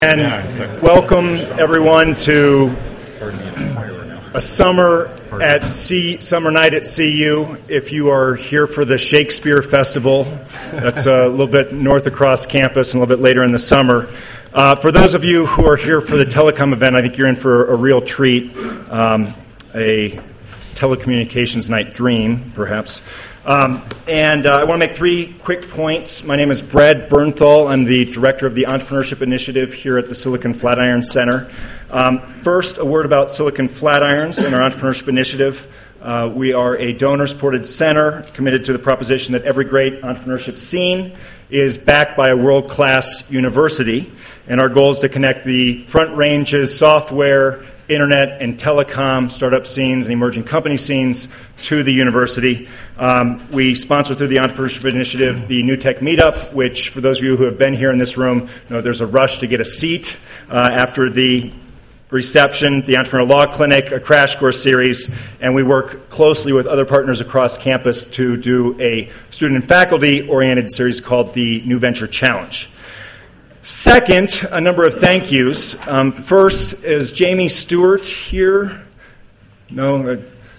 And welcome everyone to a summer night at CU. If you are here for the Shakespeare Festival, that's a little bit north across campus and a little bit later in the summer. For those of you who are here for the telecom event, I think you're in for a real treat, a telecommunications night dream, perhaps. And I want to make three quick points. My name is Brad Bernthal. I'm the director of the Entrepreneurship Initiative here at the Silicon Flatiron Center. First, a word about Silicon Flatirons and our Entrepreneurship Initiative. We are a donor-supported center committed to the proposition that every great entrepreneurship scene is backed by a world-class university. And our goal is to connect the front ranges, software, internet, and telecom startup scenes and emerging company scenes to the university. We sponsor through the Entrepreneurship Initiative the New Tech Meetup, which for those of you who have been here in this room, know there's a rush to get a seat after the reception, the Entrepreneur Law Clinic, a crash course series, and we work closely with other partners across campus to do a student and faculty-oriented series called the New Venture Challenge. Second, a number of thank yous. First, is Jamie Stewart here? No?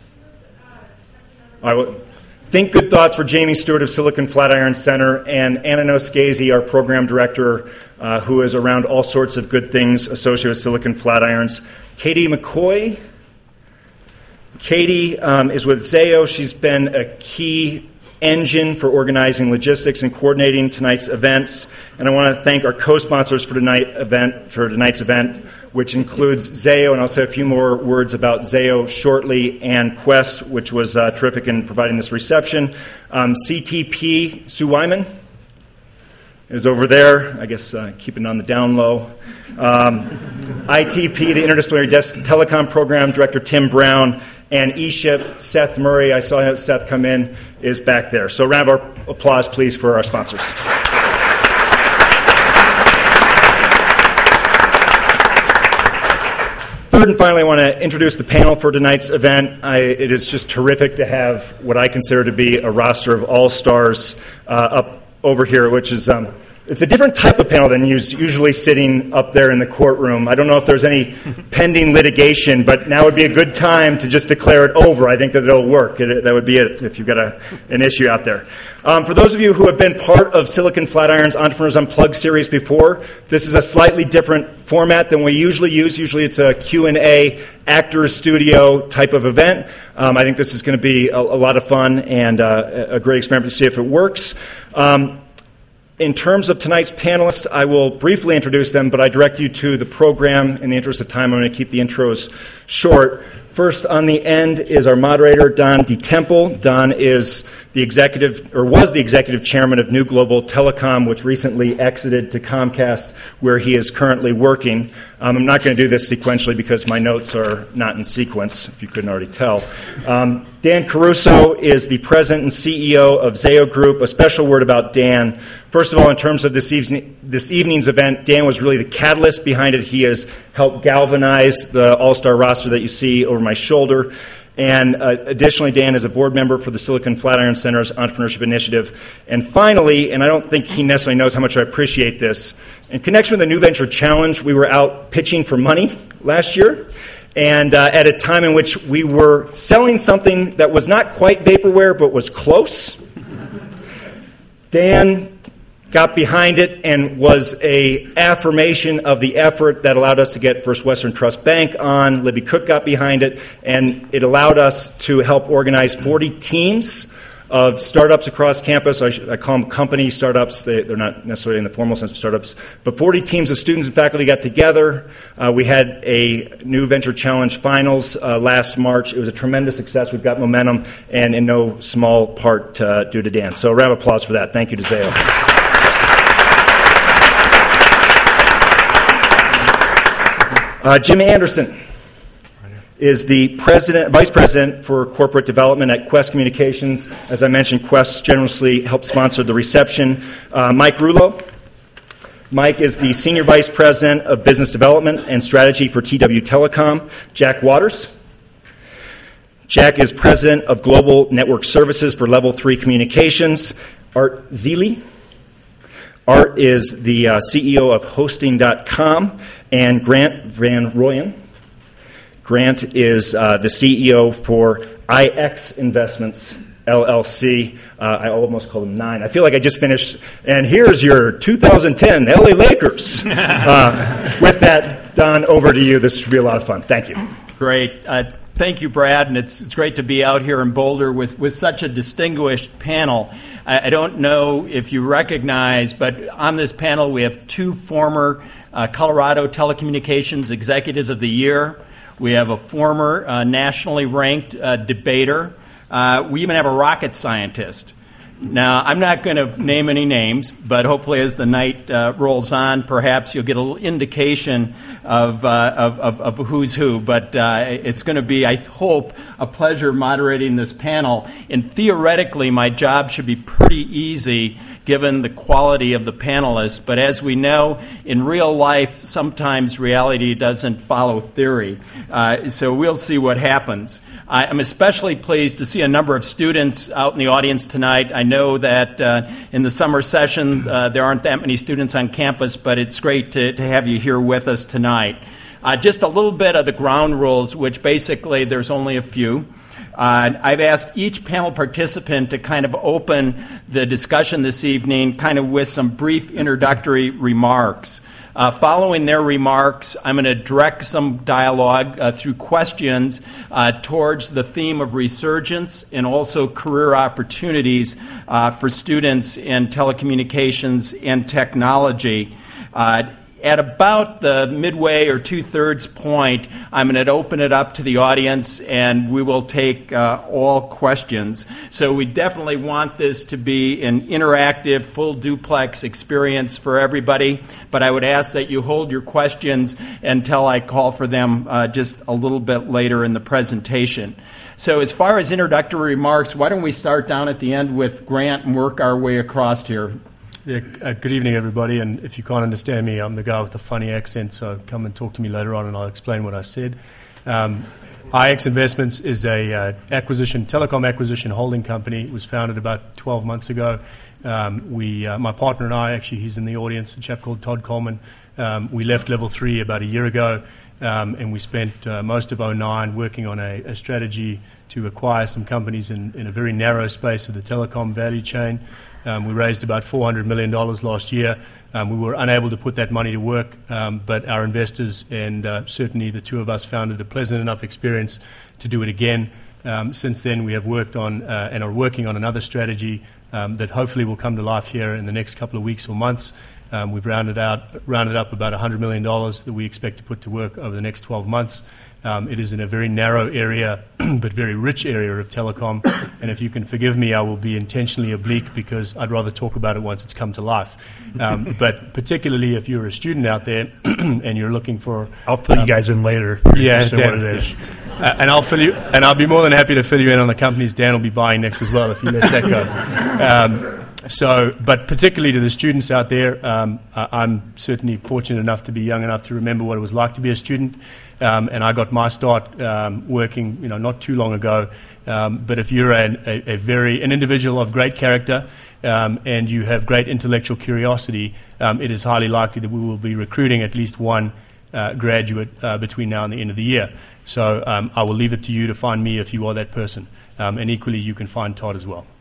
I will think good thoughts for Jamie Stewart of Silicon Flatiron Center and Anna Noscasi, our program director, who is around all sorts of good things associated with Silicon Flatirons. Katie McCoy. Katie is with Zayo. She's been a key engine for organizing logistics and coordinating tonight's events. And I want to thank our co-sponsors for tonight's event, which includes Zayo, and I'll say a few more words about Zayo shortly, and Quest, which was terrific in providing this reception. CTP, Sue Wyman, is over there, I guess keeping on the down low. ITP, the Interdisciplinary Telecom Program Director Tim Brown, and eShip, Seth Murray, I saw Seth come in, is back there. So a round of applause, please, for our sponsors. Third and finally, I want to introduce the panel for tonight's event. It is just terrific to have what I consider to be a roster of all-stars up over here, which is it's a different type of panel than usually sitting up there in the courtroom. I don't know if there's any pending litigation, but now would be a good time to just declare it over. I think that it'll work. That would be it if you've got an issue out there. For those of you who have been part of Silicon Flatiron's Entrepreneurs Unplugged series before, this is a slightly different format than we usually use. Usually it's a Q&A, actors studio type of event. I think this is going to be a lot of fun and a great experiment to see if it works. In terms of tonight's panelists, I will briefly introduce them, but I direct you to the program. In the interest of time, I'm going to keep the intros short. First on the end is our moderator, Don DeTemple. Don is was the executive chairman of New Global Telecom, which recently exited to Comcast, where he is currently working. I'm not going to do this sequentially because my notes are not in sequence, if you couldn't already tell. Dan Caruso is the president and CEO of Zayo Group. A special word about Dan. First of all, in terms of this evening's event, Dan was really the catalyst behind it. He has helped galvanize the all-star roster that you see over my shoulder. And additionally, Dan is a board member for the Silicon Flatiron Center's Entrepreneurship Initiative. And finally, and I don't think he necessarily knows how much I appreciate this, in connection with the New Venture Challenge, we were out pitching for money last year. And at a time in which we were selling something that was not quite vaporware, but was close, Dan got behind it and was an affirmation of the effort that allowed us to get First Western Trust Bank on. Libby Cook got behind it, and it allowed us to help organize 40 teams of startups across campus. I call them company startups. They're not necessarily in the formal sense of startups, but 40 teams of students and faculty got together. We had a New Venture Challenge finals last March. It was a tremendous success. We've got momentum, and in no small part due to Dan. So a round of applause for that. Thank you to Zayo. Jim Anderson is the vice president for corporate development at Quest Communications. As I mentioned, Quest generously helped sponsor the reception. Mike Rulo. Mike is the senior vice president of business development and strategy for TW Telecom. Jack Waters. Jack is president of global network services for Level 3 Communications. Art Zeely. Art is the CEO of Hosting.com, and Grant Van Royen. Grant is the CEO for IX Investments, LLC. I almost called him 9. I feel like I just finished. And here's your 2010 LA Lakers. With that, Don, over to you. This should be a lot of fun. Thank you. Great. Thank you, Brad. And it's great to be out here in Boulder with such a distinguished panel. I don't know if you recognize, but on this panel we have 2 former Colorado Telecommunications Executives of the Year. We have a former nationally ranked debater. We even have a rocket scientist. Now, I'm not going to name any names, but hopefully as the night rolls on, perhaps you'll get a little indication of who's who. But it's going to be, I hope, a pleasure moderating this panel. And theoretically, my job should be pretty easy given the quality of the panelists. But as we know, in real life, sometimes reality doesn't follow theory. So we'll see what happens. I'm especially pleased to see a number of students out in the audience tonight. I know that in the summer session there aren't that many students on campus, but it's great to have you here with us tonight. Just a little bit of the ground rules, which basically there's only a few. I've asked each panel participant to kind of open the discussion this evening kind of with some brief introductory remarks. Following their remarks, I'm going to direct some dialogue through questions towards the theme of resurgence and also career opportunities for students in telecommunications and technology. At about the midway or 2/3 point, I'm going to open it up to the audience, and we will take all questions. So we definitely want this to be an interactive, full duplex experience for everybody, but I would ask that you hold your questions until I call for them just a little bit later in the presentation. So as far as introductory remarks, why don't we start down at the end with Grant and work our way across here. Yeah, good evening, everybody. And if you can't understand me, I'm the guy with the funny accent, so come and talk to me later on and I'll explain what I said. IX Investments is a telecom acquisition holding company. It was founded about 12 months ago. My partner and I, actually, he's in the audience, a chap called Todd Coleman. We left Level 3 about a year ago, and we spent most of 2009 working on a strategy to acquire some companies in a very narrow space of the telecom value chain. We raised about $400 million last year. We were unable to put that money to work, but our investors and certainly the 2 of us found it a pleasant enough experience to do it again. Since then, we have worked on and are working on another strategy that hopefully will come to life here in the next couple of weeks or months. We've rounded up about $100 million that we expect to put to work over the next 12 months. It is in a very narrow area, but very rich area of telecom. And if you can forgive me, I will be intentionally oblique because I'd rather talk about it once it's come to life. But particularly if you're a student out there and you're looking for... I'll fill you guys in later. Yeah, Dan, what it is. And I'll be more than happy to fill you in on the companies Dan will be buying next as well if you let that go. But particularly to the students out there, I'm certainly fortunate enough to be young enough to remember what it was like to be a student, and I got my start working, not too long ago. But if you're an individual of great character and you have great intellectual curiosity, it is highly likely that we will be recruiting at least one graduate between now and the end of the year. So I will leave it to you to find me if you are that person, and equally you can find Todd as well.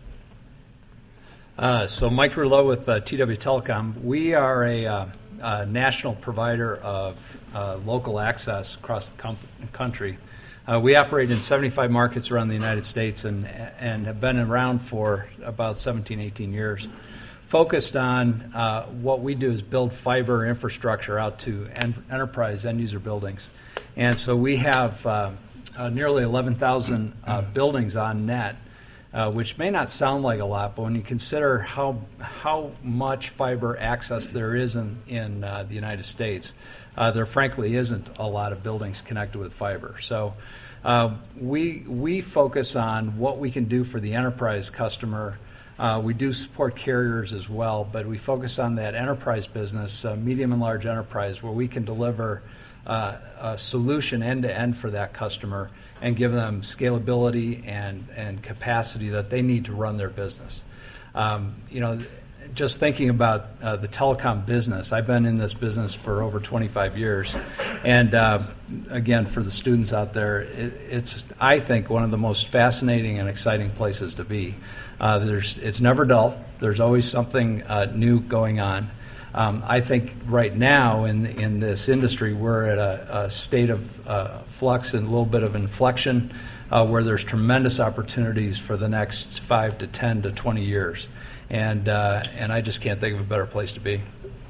So Mike Rouleau with TW Telecom. We are a national provider of local access across the country. We operate in 75 markets around the United States and have been around for about 17, 18 years. Focused on what we do is build fiber infrastructure out to enterprise end-user buildings. And so we have nearly 11,000 buildings on net. Which may not sound like a lot, but when you consider how much fiber access there is in the United States, there frankly isn't a lot of buildings connected with fiber. So we focus on what we can do for the enterprise customer. We do support carriers as well, but we focus on that enterprise business, medium and large enterprise, where we can deliver a solution end-to-end for that customer and give them scalability and capacity that they need to run their business. just thinking about the telecom business, I've been in this business for over 25 years, and again, for the students out there, it's, I think, one of the most fascinating and exciting places to be. It's never dull. There's always something new going on. I think right now in this industry, we're at a state of flux and a little bit of inflection where there's tremendous opportunities for the next 5 to 10 to 20 years. And I just can't think of a better place to be.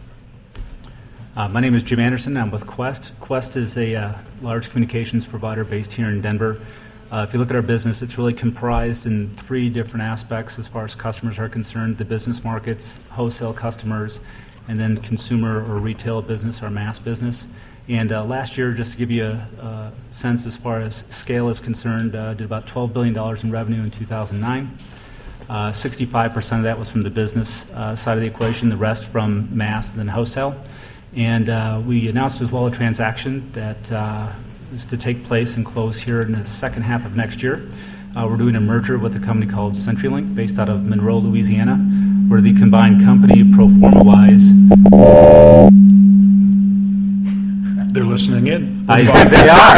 My name is Jim Anderson. I'm with Quest. Quest is a large communications provider based here in Denver. If you look at our business, it's really comprised in 3 different aspects as far as customers are concerned: the business markets, wholesale customers, and then consumer or retail business, our mass business. And last year, just to give you a sense as far as scale is concerned, did about $12 billion in revenue in 2009. 65% of that was from the business side of the equation, the rest from mass and then wholesale. And we announced as well a transaction that is to take place and close here in the second half of next year. We're doing a merger with a company called CenturyLink based out of Monroe, Louisiana, where the combined company, pro forma-wise... They're listening in. I think they are.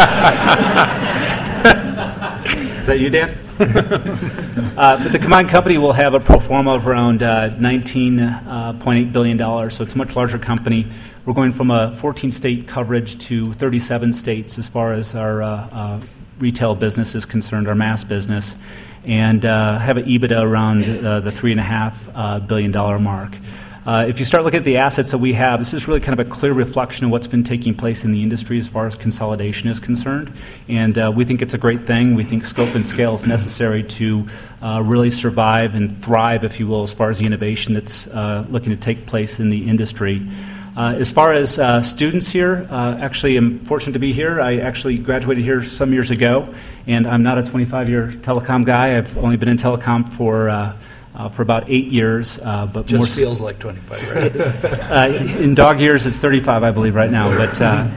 Is that you, Dan? But the combined company will have a pro forma of around $19.8 billion, so it's a much larger company. We're going from a 14-state coverage to 37 states as far as our retail business is concerned, our mass business, and have an EBITDA around the $3.5 billion mark. If you start looking at the assets that we have, this is really kind of a clear reflection of what's been taking place in the industry as far as consolidation is concerned. And we think it's a great thing. We think scope and scale is necessary to really survive and thrive, if you will, as far as the innovation that's looking to take place in the industry. As far as students here, actually I'm fortunate to be here. I actually graduated here some years ago, and I'm not a 25-year telecom guy. I've only been in telecom for about 8 years. But Just more feels like 25, right? in dog years, it's 35, I believe, right now. But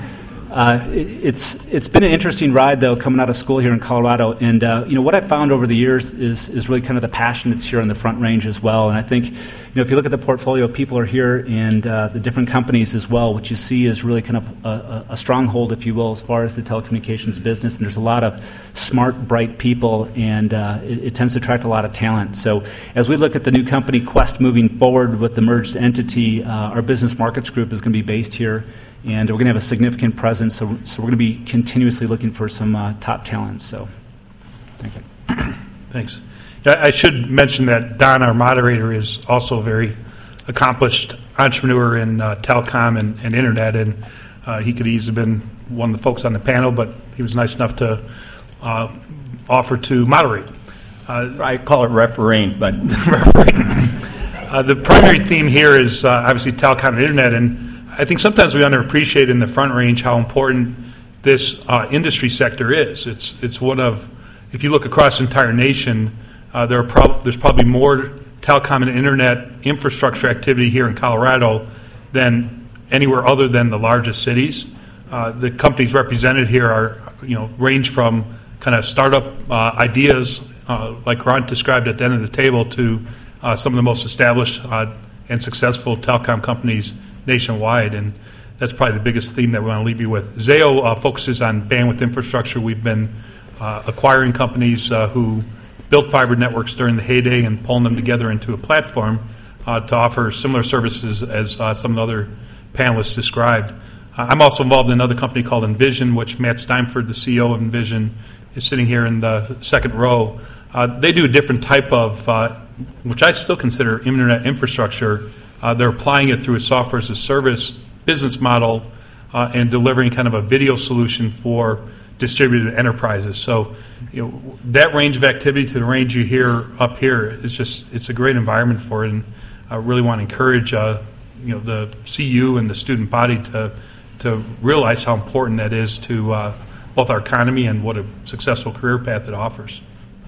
it's been an interesting ride, though, coming out of school here in Colorado. And what I've found over the years is really kind of the passion that's here on the Front Range as well. And I think, if you look at the portfolio of people who are here and the different companies as well, what you see is really kind of a stronghold, if you will, as far as the telecommunications business. And there's a lot of smart, bright people, and it tends to attract a lot of talent. So as we look at the new company, Quest, moving forward with the merged entity, our business markets group is going to be based here, and we're going to have a significant presence. So we're going to be continuously looking for some top talent. So thank you. Thanks. I should mention that Don, our moderator, is also a very accomplished entrepreneur in telecom and internet, and he could easily have been one of the folks on the panel, but he was nice enough to offer to moderate. I call it refereeing, but... The primary theme here is obviously telecom and internet, and I think sometimes we underappreciate in the Front Range how important this industry sector is. It's one of, if you look across the entire nation, there's probably more telecom and internet infrastructure activity here in Colorado than anywhere other than the largest cities. The companies represented here are, range from kind of startup ideas, like Ron described at the end of the table, to some of the most established and successful telecom companies nationwide. And that's probably the biggest theme that we want to leave you with. Zayo focuses on bandwidth infrastructure. We've been acquiring companies who built fiber networks during the heyday and pulling them together into a platform to offer similar services as some of the other panelists described. I'm also involved in another company called Envision, which Matt Steinford, the CEO of Envision, is sitting here in the second row. They do a different type of, which I still consider internet infrastructure. They're applying it through a software as a service business model and delivering kind of a video solution for distributed enterprises. So, that range of activity to the range you hear up here is it's a great environment for it, and I really want to encourage the CU and the student body to realize how important that is to both our economy and what a successful career path it offers.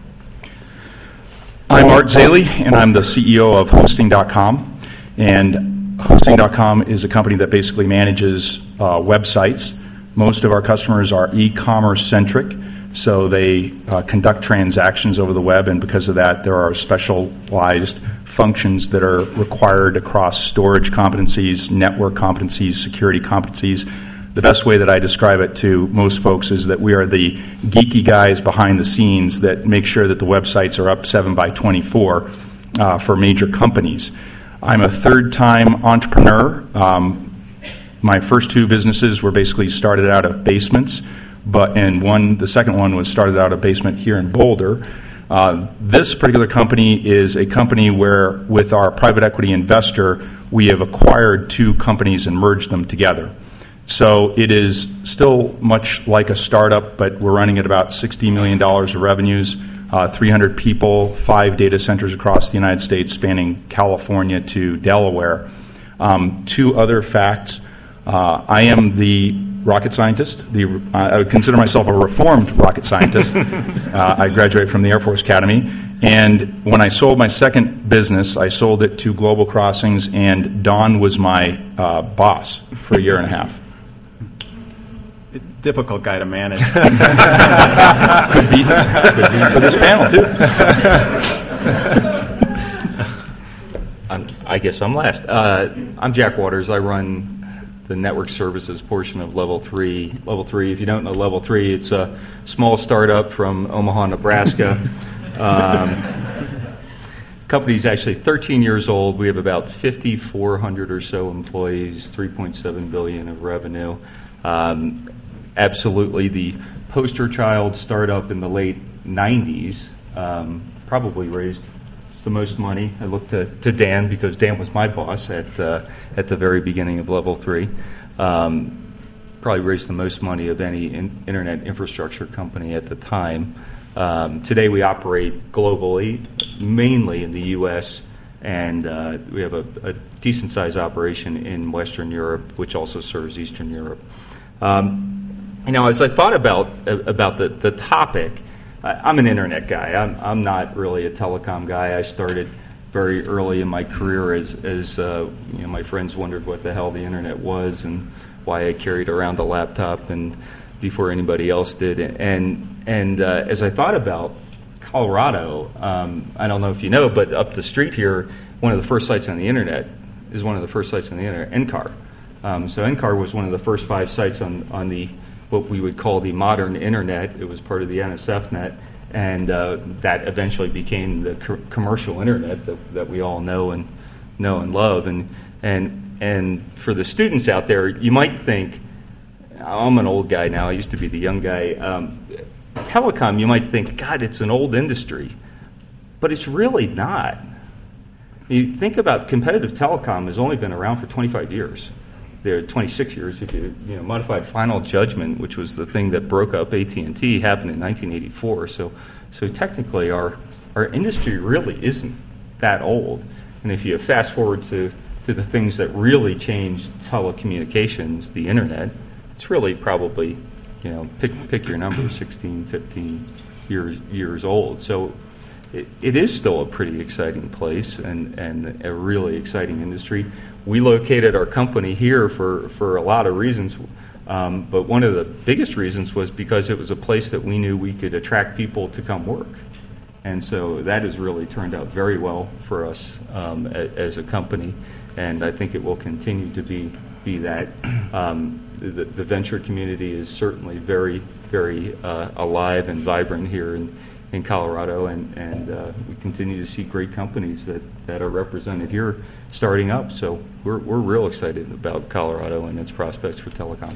I'm Art Zaley, and I'm the CEO of Hosting.com. And Hosting.com is a company that basically manages websites. Most of our customers are e-commerce centric. So they conduct transactions over the web, and because of that, there are specialized functions that are required across storage competencies, network competencies, security competencies. The best way that I describe it to most folks is that we are the geeky guys behind the scenes that make sure that the websites are up 7/24 for major companies. I'm a third-time entrepreneur. My first two businesses were basically started out of basements, the second one was started out of a basement here in Boulder. This particular company is a company where, with our private equity investor, we have acquired two companies and merged them together. So it is still much like a startup, but we're running at about $60 million of revenues, 300 people, 5 data centers across the United States, spanning California to Delaware. Two other facts. I am the rocket scientist. I would consider myself a reformed rocket scientist. I graduated from the Air Force Academy. And when I sold my second business, I sold it to Global Crossings, and Don was my boss for a year and a half. Difficult guy to manage. Could be for this panel, too. I guess I'm last. I'm Jack Waters. I run the network services portion of Level 3. Level 3, if you don't know Level 3, it's a small startup from Omaha, Nebraska. Company's actually 13 years old. We have about 5,400 or so employees, $3.7 billion of revenue. Absolutely the poster child startup in the late 90s. Probably raised the most money. I looked to Dan because Dan was my boss at the very beginning of Level 3. Probably raised the most money of any internet infrastructure company at the time. Today we operate globally, mainly in the U.S., and we have a decent-sized operation in Western Europe, which also serves Eastern Europe. As I thought about the topic, I'm an internet guy. I'm not really a telecom guy. I started very early in my career as my friends wondered what the hell the internet was and why I carried around a laptop and before anybody else did. And as I thought about Colorado, I don't know if you know, but up the street here, one of the first sites on the internet is one of the first sites on the internet, NCAR. So NCAR was one of the first 5 sites on the what we would call the modern internet. It was part of the NSFNet, and that eventually became the commercial internet that we all know and love. And for the students out there, you might think, I'm an old guy now. I used to be the young guy. Telecom, you might think, God, it's an old industry, but it's really not. You think about competitive telecom has only been around for 25 years. There 26 years if you modified final judgment, which was the thing that broke up AT&T, happened in 1984. So technically our industry really isn't that old. And if you fast forward to the things that really changed telecommunications, the internet, it's really probably, pick your number, 16, 15 years old. So it is still a pretty exciting place and a really exciting industry. We located our company here for a lot of reasons, but one of the biggest reasons was because it was a place that we knew we could attract people to come work. And so that has really turned out very well for us as a company, and I think it will continue to be that. The venture community is certainly very, very alive and vibrant here in Colorado, and we continue to see great companies that are represented here starting up. So we're real excited about Colorado and its prospects for telecom.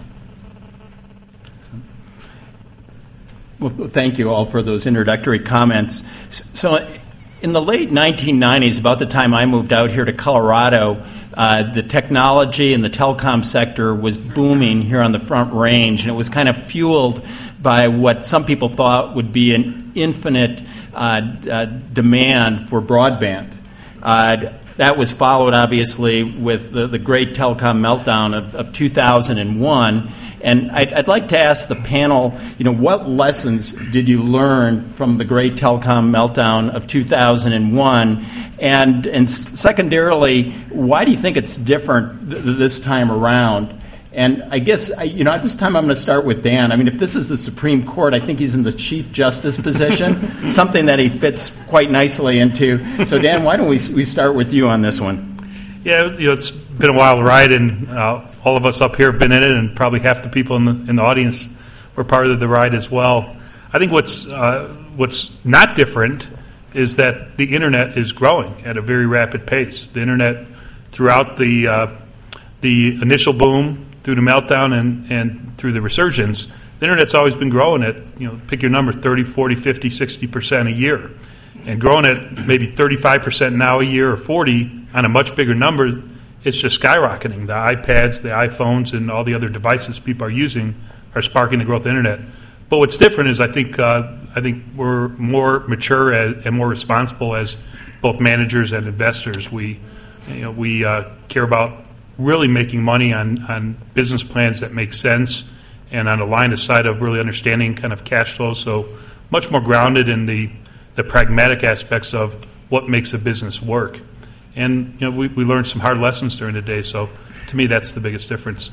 Well, thank you all for those introductory comments. So in the late 1990s, about the time I moved out here to Colorado, the technology and the telecom sector was booming here on the Front Range, and it was kind of fueled by what some people thought would be an infinite demand for broadband. That was followed, obviously, with the great telecom meltdown of 2001. And I'd like to ask the panel, what lessons did you learn from the great telecom meltdown of 2001? And secondarily, why do you think it's different this time around? And I guess, at this time I'm going to start with Dan. I mean, if this is the Supreme Court, I think he's in the Chief Justice position, something that he fits quite nicely into. So, Dan, why don't we start with you on this one? Yeah, it's been a wild ride, and all of us up here have been in it, and probably half the people in the audience were part of the ride as well. I think what's not different is that the Internet is growing at a very rapid pace. The Internet, throughout the initial boom, through the meltdown, and through the resurgence, the Internet's always been growing at, pick your number, 30, 40, 50, 60% a year. And growing at maybe 35% now a year or 40 on a much bigger number, it's just skyrocketing. The iPads, the iPhones, and all the other devices people are using are sparking the growth of the Internet. But what's different is I think we're more mature and more responsible as both managers and investors. We care about really making money on business plans that make sense and on a line of sight of really understanding kind of cash flow. So much more grounded in the pragmatic aspects of what makes a business work. And we learned some hard lessons during the day. So to me, that's the biggest difference.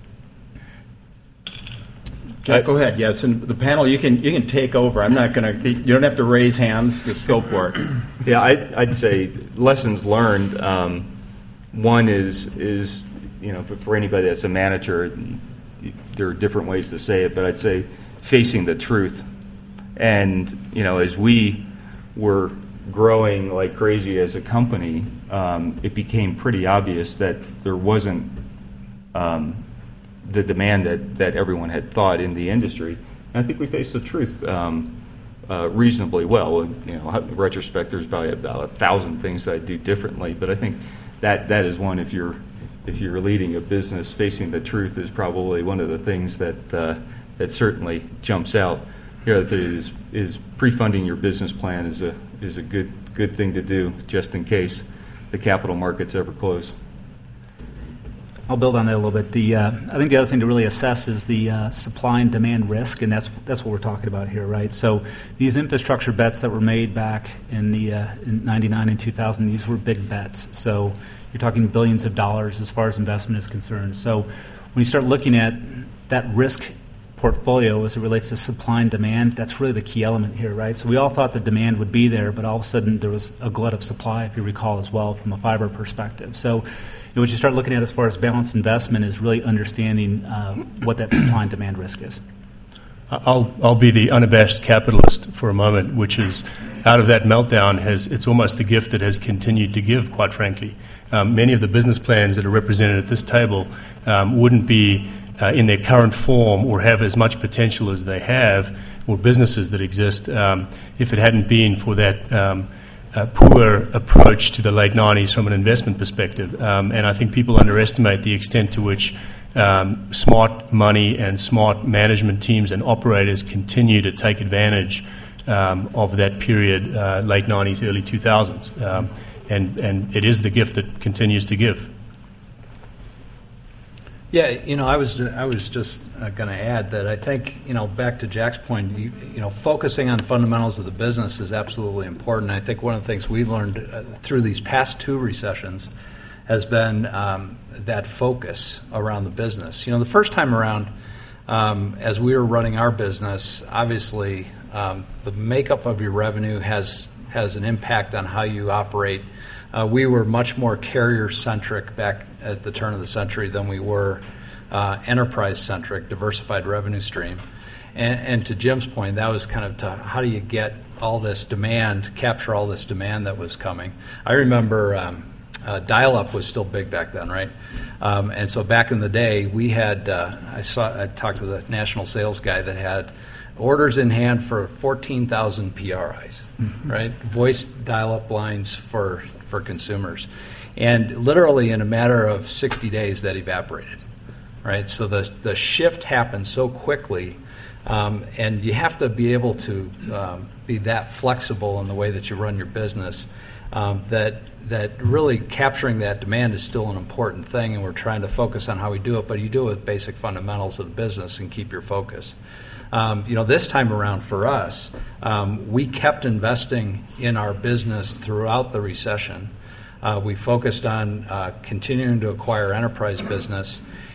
Jack, go ahead. Yes, and the panel, you can take over. I'm not going to. You don't have to raise hands. Just go for it. Yeah, I'd say lessons learned. One is for anybody that's a manager, there are different ways to say it, but I'd say facing the truth. And as we were growing like crazy as a company, it became pretty obvious that there wasn't the demand that everyone had thought in the industry. And I think we faced the truth reasonably well. In retrospect, there's probably about 1,000 things that I'd do differently, but I think that is one. If you're leading a business, facing the truth is probably one of the things that certainly jumps out. That is pre-funding your business plan is a good thing to do just in case the capital markets ever close. I'll build on that a little bit. I think the other thing to really assess is the supply and demand risk, and that's what we're talking about here, right? So these infrastructure bets that were made back in in '99 and 2000, these were big bets. So you're talking billions of dollars as far as investment is concerned. So when you start looking at that risk portfolio as it relates to supply and demand, that's really the key element here, right? So we all thought the demand would be there, but all of a sudden there was a glut of supply, if you recall, as well, from a fiber perspective. So what you start looking at as far as balanced investment is really understanding what that supply and demand risk is. I'll be the unabashed capitalist for a moment, which is out of that meltdown it's almost the gift that has continued to give, quite frankly. Many of the business plans that are represented at this table wouldn't be in their current form or have as much potential as they have, or businesses that exist, if it hadn't been for that poor approach to the late 90s from an investment perspective. And I think people underestimate the extent to which smart money and smart management teams and operators continue to take advantage of that period, late 90s, early 2000s. And it is the gift that continues to give. Yeah, I was just going to add that I think, back to Jack's point, focusing on fundamentals of the business is absolutely important. I think one of the things we've learned through these past two recessions has been that focus around the business. The first time around, as we were running our business, obviously the makeup of your revenue has an impact on how you operate. We were much more carrier-centric back at the turn of the century than we were enterprise-centric, diversified revenue stream. And to Jim's point, that was kind of how do you get all this demand, capture all this demand that was coming. I remember dial-up was still big back then, right? And so back in the day, we had, I talked to the national sales guy that had orders in hand for 14,000 PRIs, right? Voice dial-up lines for consumers. And literally in a matter of 60 days, that evaporated, right? So the shift happened so quickly, and you have to be able to be that flexible in the way that you run your business, that really capturing that demand is still an important thing, and we're trying to focus on how we do it, but you do it with basic fundamentals of the business and keep your focus. This time around for us, we kept investing in our business throughout the recession. We focused on continuing to acquire enterprise business,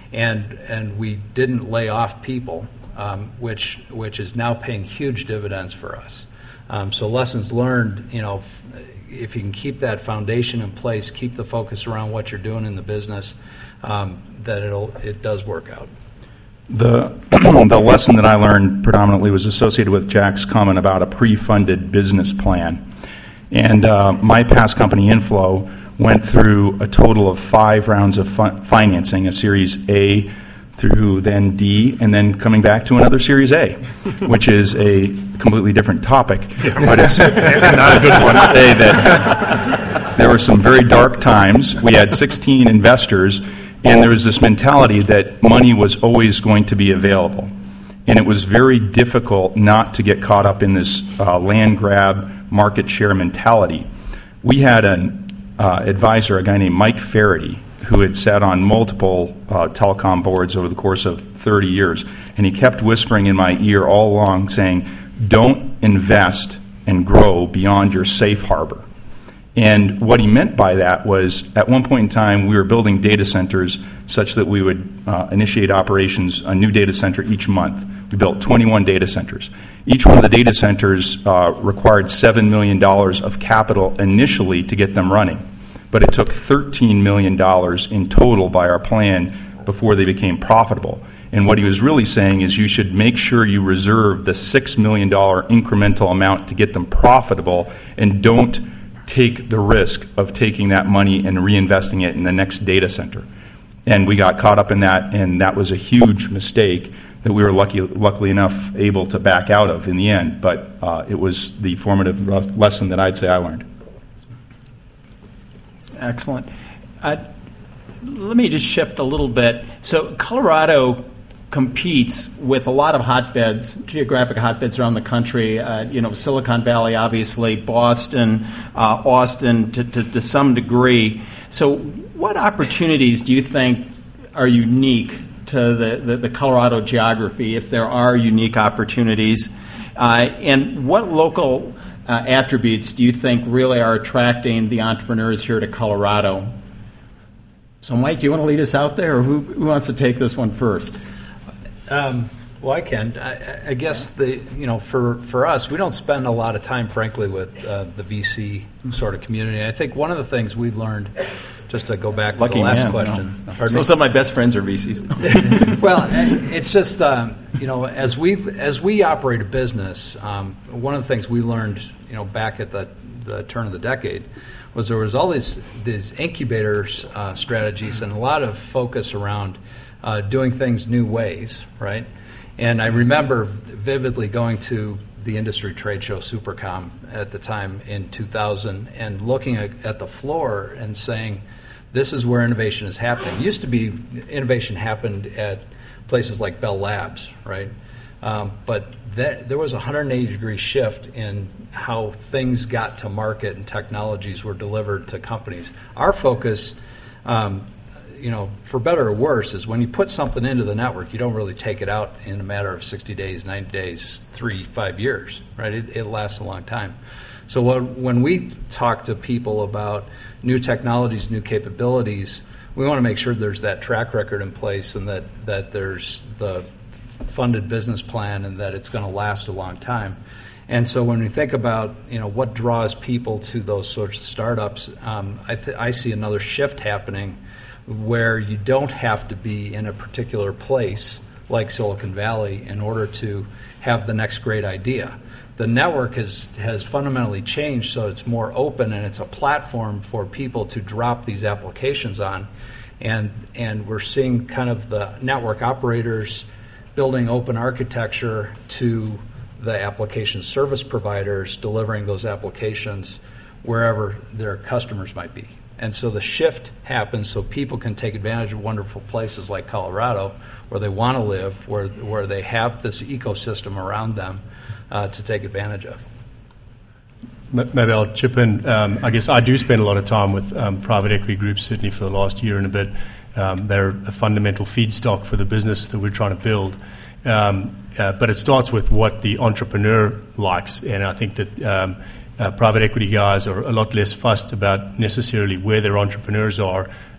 and we didn't lay off people, which is now paying huge dividends for us. So lessons learned, if you can keep that foundation in place, keep the focus around what you're doing in the business, that it does work out. The lesson that I learned predominantly was associated with Jack's comment about a pre-funded business plan. And my past company, Inflow, went through a total of 5 rounds of financing, a Series A through then D, and then coming back to another Series A, which is a completely different topic. But it's not a good one to say that there were some very dark times. We had 16 investors, and there was this mentality that money was always going to be available. And it was very difficult not to get caught up in this land grab, market share mentality. We had an advisor, a guy named Mike Faraday, who had sat on multiple telecom boards over the course of 30 years. And he kept whispering in my ear all along saying, don't invest and grow beyond your safe harbor. And what he meant by that was, at one point in time, we were building data centers such that we would initiate operations, a new data center each month. We built 21 data centers. Each one of the data centers required $7 million of capital initially to get them running. But it took $13 million in total by our plan before they became profitable. And what he was really saying is you should make sure you reserve the $6 million incremental amount to get them profitable, and don't take the risk of taking that money and reinvesting it in the next data center. And we got caught up in that, and that was a huge mistake that we were luckily enough able to back out of in the end. But it was the formative lesson that I'd say I learned. Excellent. Let me just shift a little bit. So Colorado competes with a lot of hotbeds, geographic hotbeds around the country. Silicon Valley, obviously, Boston, Austin to some degree. So what opportunities do you think are unique to the Colorado geography, if there are unique opportunities? And what local attributes do you think really are attracting the entrepreneurs here to Colorado? So, Mike, do you want to lead us out there, or who wants to take this one first? Well, I can. I guess for us, we don't spend a lot of time, frankly, with the VC sort of community. I think one of the things we've learned, just to go back to the last question. No. So some of my best friends are VCs. Well, it's just as we operate a business, one of the things we learned back at the turn of the decade was there was all these incubators strategies and a lot of focus around doing things new ways, right? And I remember vividly going to the industry trade show, Supercom, at the time in 2000, and looking at the floor and saying, this is where innovation is happening. It used to be innovation happened at places like Bell Labs, right? But there was a 180-degree shift in how things got to market and technologies were delivered to companies. Our focus, for better or worse, is when you put something into the network, you don't really take it out in a matter of 60 days, 90 days, 3-5 years, right? It lasts a long time. So when we talk to people about new technologies, new capabilities, we want to make sure there's that track record in place and that there's the funded business plan and that it's going to last a long time. And so when we think about what draws people to those sorts of startups, I see another shift happening where you don't have to be in a particular place like Silicon Valley in order to have the next great idea. The network has fundamentally changed, so it's more open and it's a platform for people to drop these applications on. And we're seeing kind of the network operators building open architecture to the application service providers delivering those applications wherever their customers might be. And so the shift happens so people can take advantage of wonderful places like Colorado where they want to live, where they have this ecosystem around them to take advantage of. Maybe I'll chip in. I guess I do spend a lot of time with private equity groups, certainly for the last year and a bit. They're a fundamental feedstock for the business that we're trying to build. But it starts with what the entrepreneur likes, and I think that private equity guys are a lot less fussed about necessarily where their entrepreneurs are,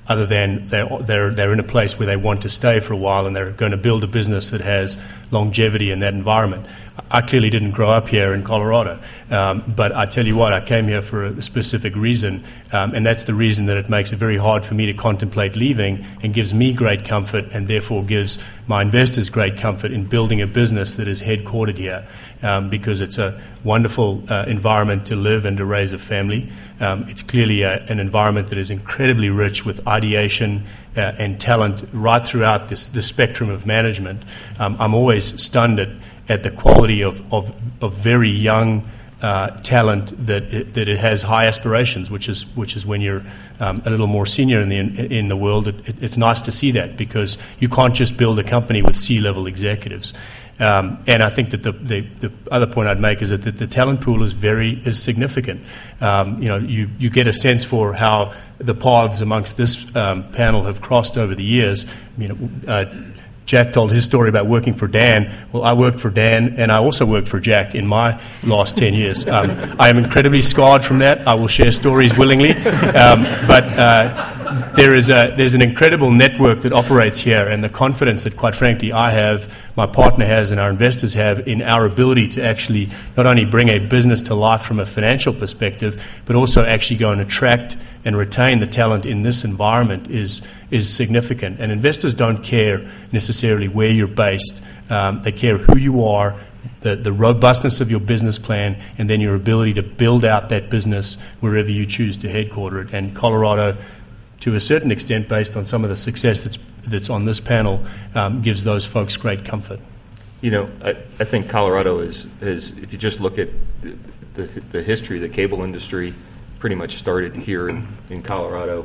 other than they're in a place where they want to stay for a while and they're going to build a business that has longevity in that environment. I clearly didn't grow up here in Colorado, but I tell you what, I came here for a specific reason, and that's the reason that it makes it very hard for me to contemplate leaving, and gives me great comfort, and therefore gives my investors great comfort in building a business that is headquartered here, because it's a wonderful environment to live and to raise a family. It's clearly an environment that is incredibly rich with ideation and talent right throughout the spectrum of management. I'm always stunned at the quality of very young talent that it has high aspirations, which is when you're a little more senior in the world. It's nice to see that, because you can't just build a company with C-level executives. And I think that the other point I'd make is that the talent pool is significant. You get a sense for how the paths amongst this panel have crossed over the years. Jack told his story about working for Dan. Well, I worked for Dan, and I also worked for Jack in my last 10 years. I am incredibly scarred from that. I will share stories willingly. But there's an incredible network that operates here, and the confidence that, quite frankly, I have, my partner has, and our investors have in our ability to actually not only bring a business to life from a financial perspective, but also actually go and attract and retain the talent in this environment is significant. And investors don't care necessarily where you're based. They care who you are, the robustness of your business plan, and then your ability to build out that business wherever you choose to headquarter it. And Colorado, to a certain extent, based on some of the success that's on this panel, gives those folks great comfort. I think Colorado is if you just look at the history of the cable industry, pretty much started here in Colorado.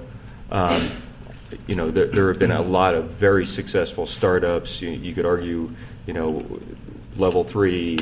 There have been a lot of very successful startups. You could argue, Level 3,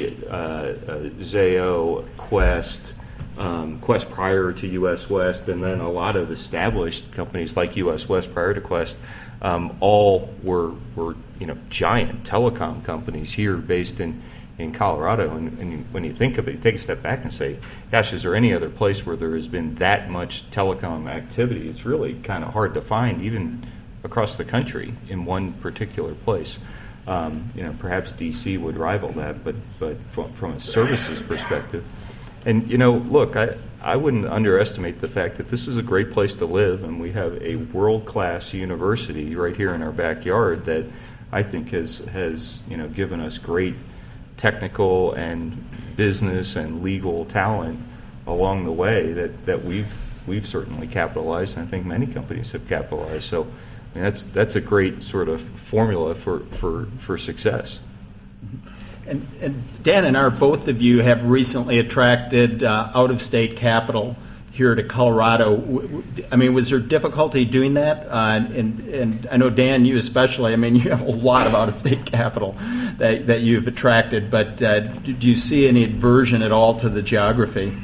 Zayo, Quest prior to US West, and then a lot of established companies like US West prior to Quest, all were giant telecom companies here based in Colorado. And when you think of it, you take a step back and say, gosh, is there any other place where there has been that much telecom activity? It's really kind of hard to find, even across the country, in one particular place. Perhaps DC would rival that, but from a services perspective. And, look, I wouldn't underestimate the fact that this is a great place to live, and we have a world-class university right here in our backyard that I think has given us great technical and business and legal talent along the way that we've certainly capitalized, and I think many companies have capitalized. So that's a great sort of formula for success. And Dan and both of you have recently attracted out-of-state capital here to Colorado. I mean, was there difficulty doing that? And I know, Dan, you especially, you have a lot of out-of-state capital that you've attracted, but do you see any aversion at all to the geography?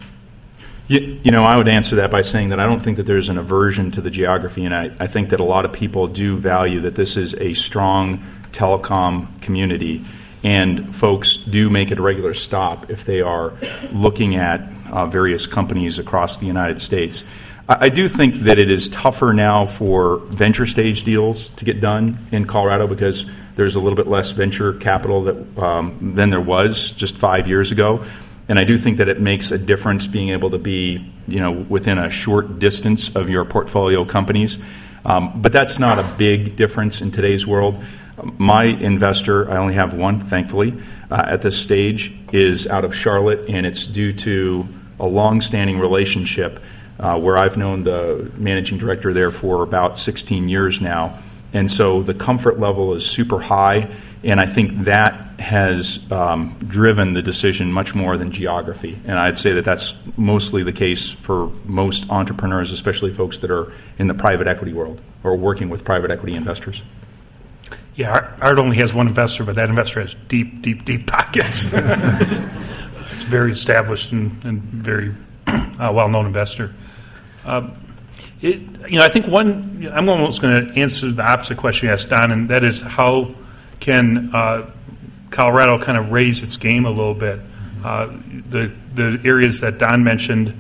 I would answer that by saying that I don't think that there's an aversion to the geography, and I think that a lot of people do value that this is a strong telecom community, and folks do make it a regular stop if they are looking at various companies across the United States. I do think that it is tougher now for venture stage deals to get done in Colorado because there's a little bit less venture capital than there was just 5 years ago. And I do think that it makes a difference being able to be, within a short distance of your portfolio companies. But that's not a big difference in today's world. My investor, I only have one, thankfully, at this stage, is out of Charlotte, and it's due to a long-standing relationship where I've known the managing director there for about 16 years now. And so the comfort level is super high, and I think that has driven the decision much more than geography. And I'd say that that's mostly the case for most entrepreneurs, especially folks that are in the private equity world or working with private equity investors. Yeah, Art only has one investor, but that investor has deep, deep, deep pockets. It's very established and very well-known investor. I think I'm almost going to answer the opposite question you asked, Don, and that is how can Colorado kind of raise its game a little bit? The areas that Don mentioned,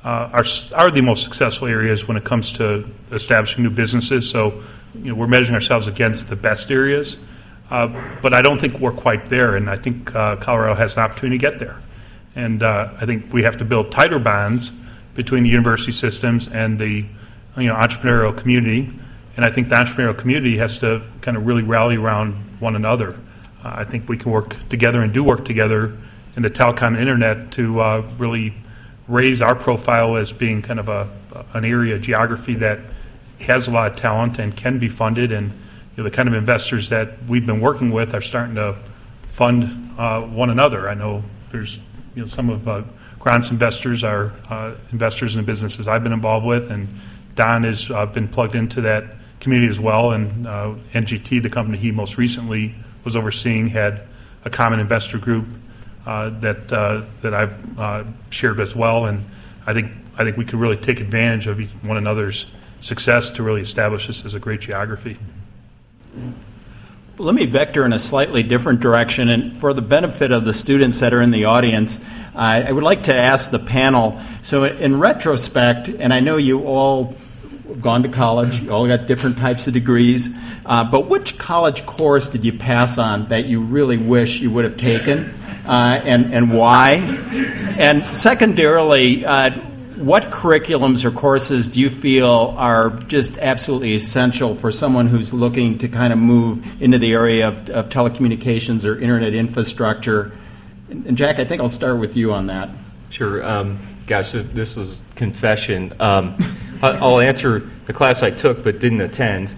are the most successful areas when it comes to establishing new businesses. So, we're measuring ourselves against the best areas, but I don't think we're quite there, and I think Colorado has an opportunity to get there. And I think we have to build tighter bonds between the university systems and the entrepreneurial community, and I think the entrepreneurial community has to kind of really rally around one another. I think we can work together and do work together in the telecom and internet to really raise our profile as being kind of an area, geography that has a lot of talent and can be funded, and the kind of investors that we've been working with are starting to fund one another. I know there's some of Grant's investors are investors in the businesses I've been involved with, and Don has been plugged into that community as well, and NGT, the company he most recently was overseeing, had a common investor group that I've shared as well, and I think we could really take advantage of one another's success to really establish this as a great geography. Let me vector in a slightly different direction, and for the benefit of the students that are in the audience, I would like to ask the panel, so in retrospect, and I know you all have gone to college, you all got different types of degrees, but which college course did you pass on that you really wish you would have taken, and why? And secondarily, what curriculums or courses do you feel are just absolutely essential for someone who's looking to kind of move into the area of telecommunications or internet infrastructure? And Jack, I think I'll start with you on that. Sure. Gosh, this is confession. I'll answer the class I took but didn't attend.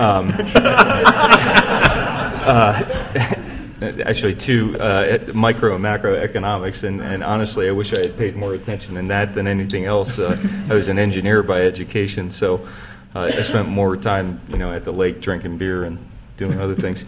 Actually, two, micro and macroeconomics, and honestly, I wish I had paid more attention in that than anything else. I was an engineer by education, so I spent more time, at the lake drinking beer and doing other things.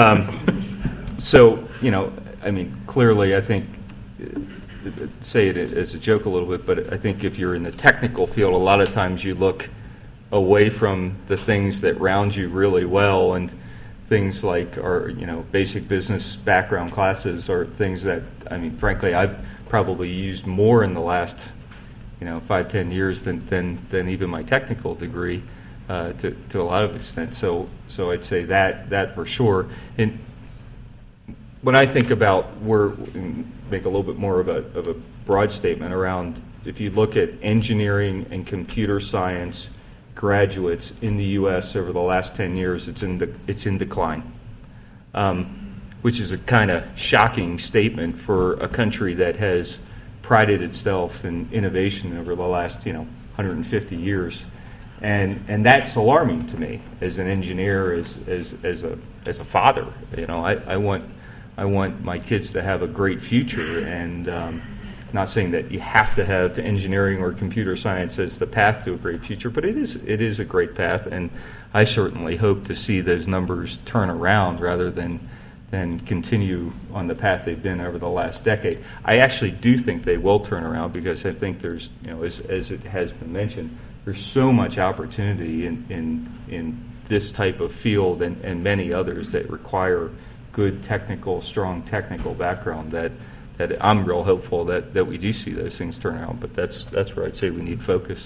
Clearly, I think, say it as a joke a little bit, but I think if you're in the technical field, a lot of times you look away from the things that round you really well, and things like our, basic business background classes are things that, frankly, I've probably used more in the last, 5-10 years than even my technical degree to a lot of extent. So I'd say that for sure. And when I think about make a little bit more of a broad statement around, if you look at engineering and computer science graduates in the U.S. over the last 10 years, it's in decline, which is a kind of shocking statement for a country that has prided itself in innovation over the last 150 years, and that's alarming to me as an engineer, as a father. I want my kids to have a great future, and not saying that you have to have engineering or computer science as the path to a great future, but it is a great path, and I certainly hope to see those numbers turn around rather than continue on the path they've been over the last decade. I actually do think they will turn around, because I think there's, as it has been mentioned, there's so much opportunity in this type of field and many others that require good strong technical background that I'm real hopeful that we do see those things turn around, but that's where I'd say we need focus.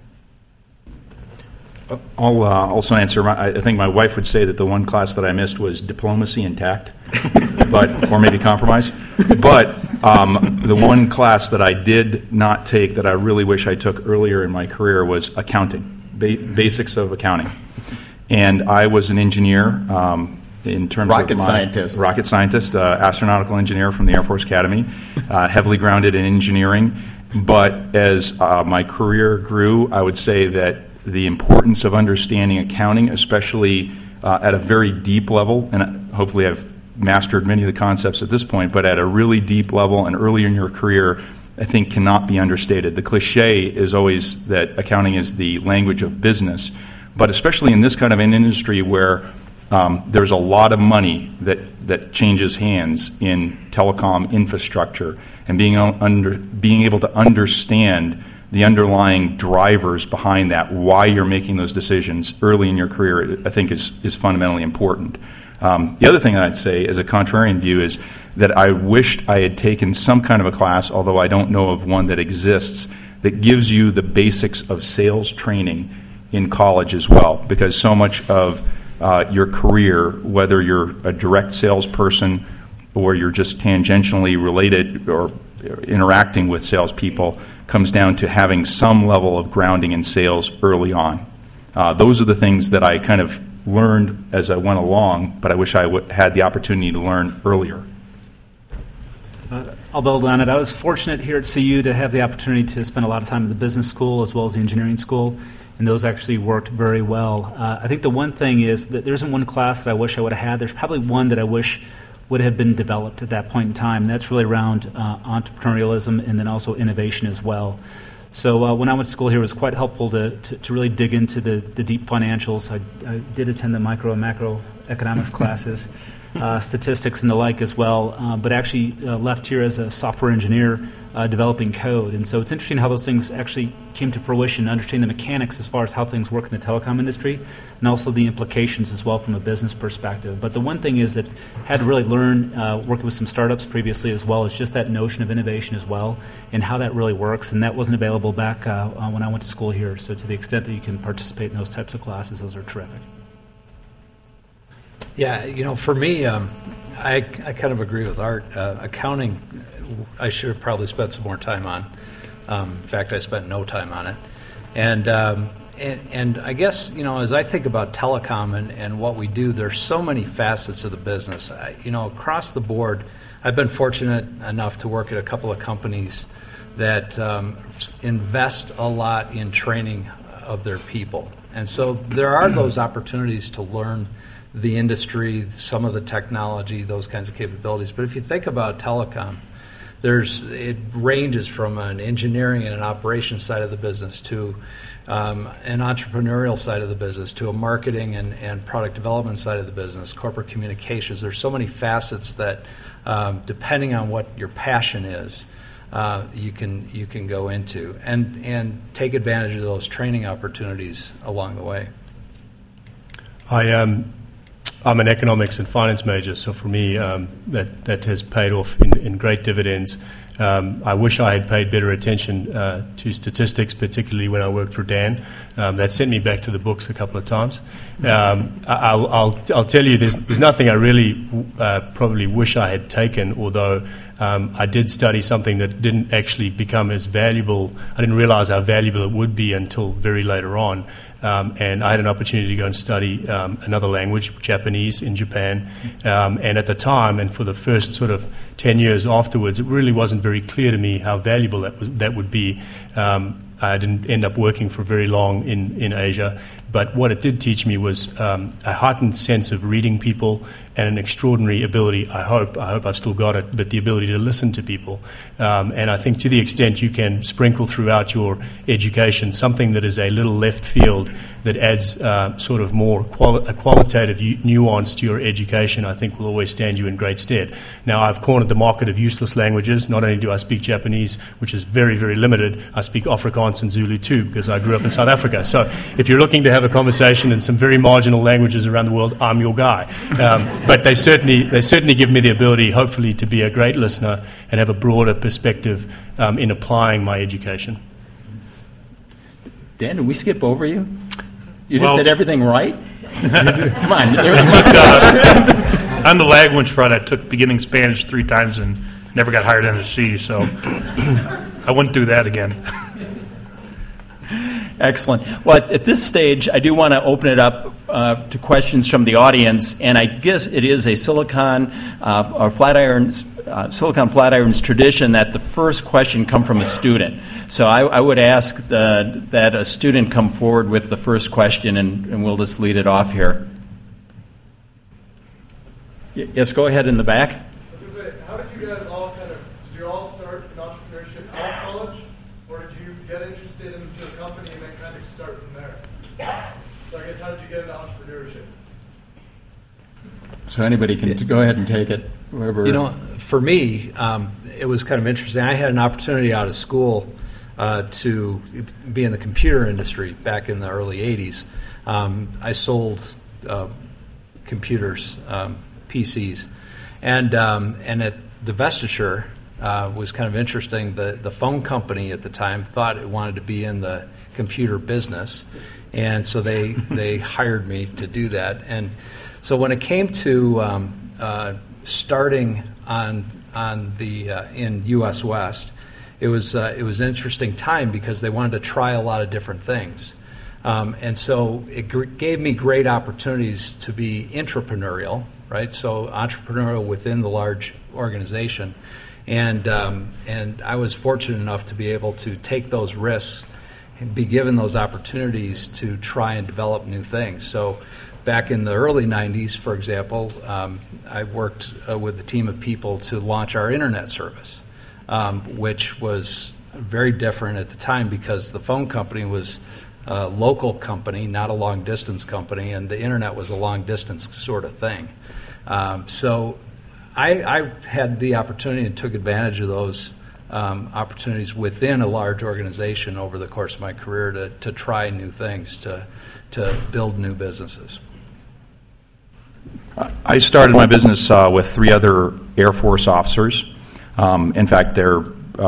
I'll also answer. I think my wife would say that the one class that I missed was diplomacy and tact, or maybe compromise. But the one class that I did not take that I really wish I took earlier in my career was accounting, basics of accounting. And I was an engineer. In terms rocket of my scientist, astronautical engineer from the Air Force Academy, heavily grounded in engineering. But as my career grew, I would say that the importance of understanding accounting, especially at a very deep level, and hopefully I've mastered many of the concepts at this point, but at a really deep level and earlier in your career, I think cannot be understated. The cliche is always that accounting is the language of business, but especially in this kind of an industry where there's a lot of money that changes hands in telecom infrastructure, and being able to understand the underlying drivers behind that, why you're making those decisions early in your career, I think is fundamentally important. The other thing that I'd say as a contrarian view is that I wished I had taken some kind of a class, although I don't know of one that exists, that gives you the basics of sales training in college as well, because so much of your career, whether you're a direct salesperson or you're just tangentially related or interacting with salespeople, comes down to having some level of grounding in sales early on. Those are the things that I kind of learned as I went along, but I wish I had the opportunity to learn earlier. I'll build on it. I was fortunate here at CU to have the opportunity to spend a lot of time at the business school as well as the engineering school, and those actually worked very well. I think the one thing is that there isn't one class that I wish I would have had. There's probably one that I wish would have been developed at that point in time, and that's really around entrepreneurialism and then also innovation as well. So when I went to school here, it was quite helpful to really dig into the deep financials. I did attend the micro and macroeconomics classes, statistics and the like as well, but actually left here as a software engineer developing code. And so it's interesting how those things actually came to fruition, understanding the mechanics as far as how things work in the telecom industry, and also the implications as well from a business perspective. But the one thing is that I had to really learn, working with some startups previously as well, is just that notion of innovation as well, and how that really works, and that wasn't available back when I went to school here. So to the extent that you can participate in those types of classes, those are terrific. Yeah, for me, I kind of agree with Art. Accounting, I should have probably spent some more time on. In fact, I spent no time on it. And I guess, as I think about telecom and what we do, there's so many facets of the business. Across the board, I've been fortunate enough to work at a couple of companies that invest a lot in training of their people. And so there are those opportunities to learn the industry, some of the technology, those kinds of capabilities. But if you think about telecom, it ranges from an engineering and an operations side of the business to an entrepreneurial side of the business to a marketing and product development side of the business, corporate communications. There's so many facets that, depending on what your passion is, you can go into and take advantage of those training opportunities along the way. I'm an economics and finance major, so for me, that has paid off in great dividends. I wish I had paid better attention to statistics, particularly when I worked for Dan. That sent me back to the books a couple of times. I'll tell you, there's nothing I really probably wish I had taken, although I did study something that didn't actually become as valuable. I didn't realize how valuable it would be until very later on. And I had an opportunity to go and study another language, Japanese, in Japan. And at the time, and for the first sort of 10 years afterwards, it really wasn't very clear to me how valuable that would be. I didn't end up working for very long in Asia. But what it did teach me was a heightened sense of reading people and an extraordinary ability, I hope I've still got it, but the ability to listen to people. And I think to the extent you can sprinkle throughout your education something that is a little left field that adds sort of more a qualitative nuance to your education, I think will always stand you in great stead. Now, I've cornered the market of useless languages. Not only do I speak Japanese, which is very, very limited, I speak Afrikaans and Zulu too, because I grew up in South Africa. So if you're looking to have a conversation in some very marginal languages around the world, I'm your guy. But they certainly give me the ability, hopefully, to be a great listener and have a broader perspective in applying my education. Dan, did we skip over you? You just did everything right? Come on. On the language front, I took beginning Spanish 3 times and never got hired NSC, so I wouldn't do that again. Excellent. Well, at this stage, I do want to open it up to questions from the audience, and I guess it is a Silicon Flatirons tradition that the first question come from a student. So I would ask that a student come forward with the first question, and we'll just lead it off here. Yes, go ahead in the back. How did you guys all did you all start in entrepreneurship out of college, or did you get interested into a company and then kind of start from there? So I guess how did you get into entrepreneurship? So anybody can go ahead and take it. Whoever. For me, it was kind of interesting. I had an opportunity out of school to be in the computer industry back in the early 80s. I sold computers, PCs, and at divestiture, was kind of interesting. The phone company at the time thought it wanted to be in the computer business, and so they hired me to do that. And so when it came to starting on the in U.S. West, it was an interesting time because they wanted to try a lot of different things. And so it gave me great opportunities to be entrepreneurial, right? So entrepreneurial within the large organization. And I was fortunate enough to be able to take those risks and be given those opportunities to try and develop new things. So back in the early 90s, for example, I worked with a team of people to launch our internet service, which was very different at the time because the phone company was a local company, not a long-distance company, and the internet was a long-distance sort of thing. So I had the opportunity and took advantage of those opportunities within a large organization over the course of my career to try new things, to build new businesses. I started my business with 3 other Air Force officers. In fact, their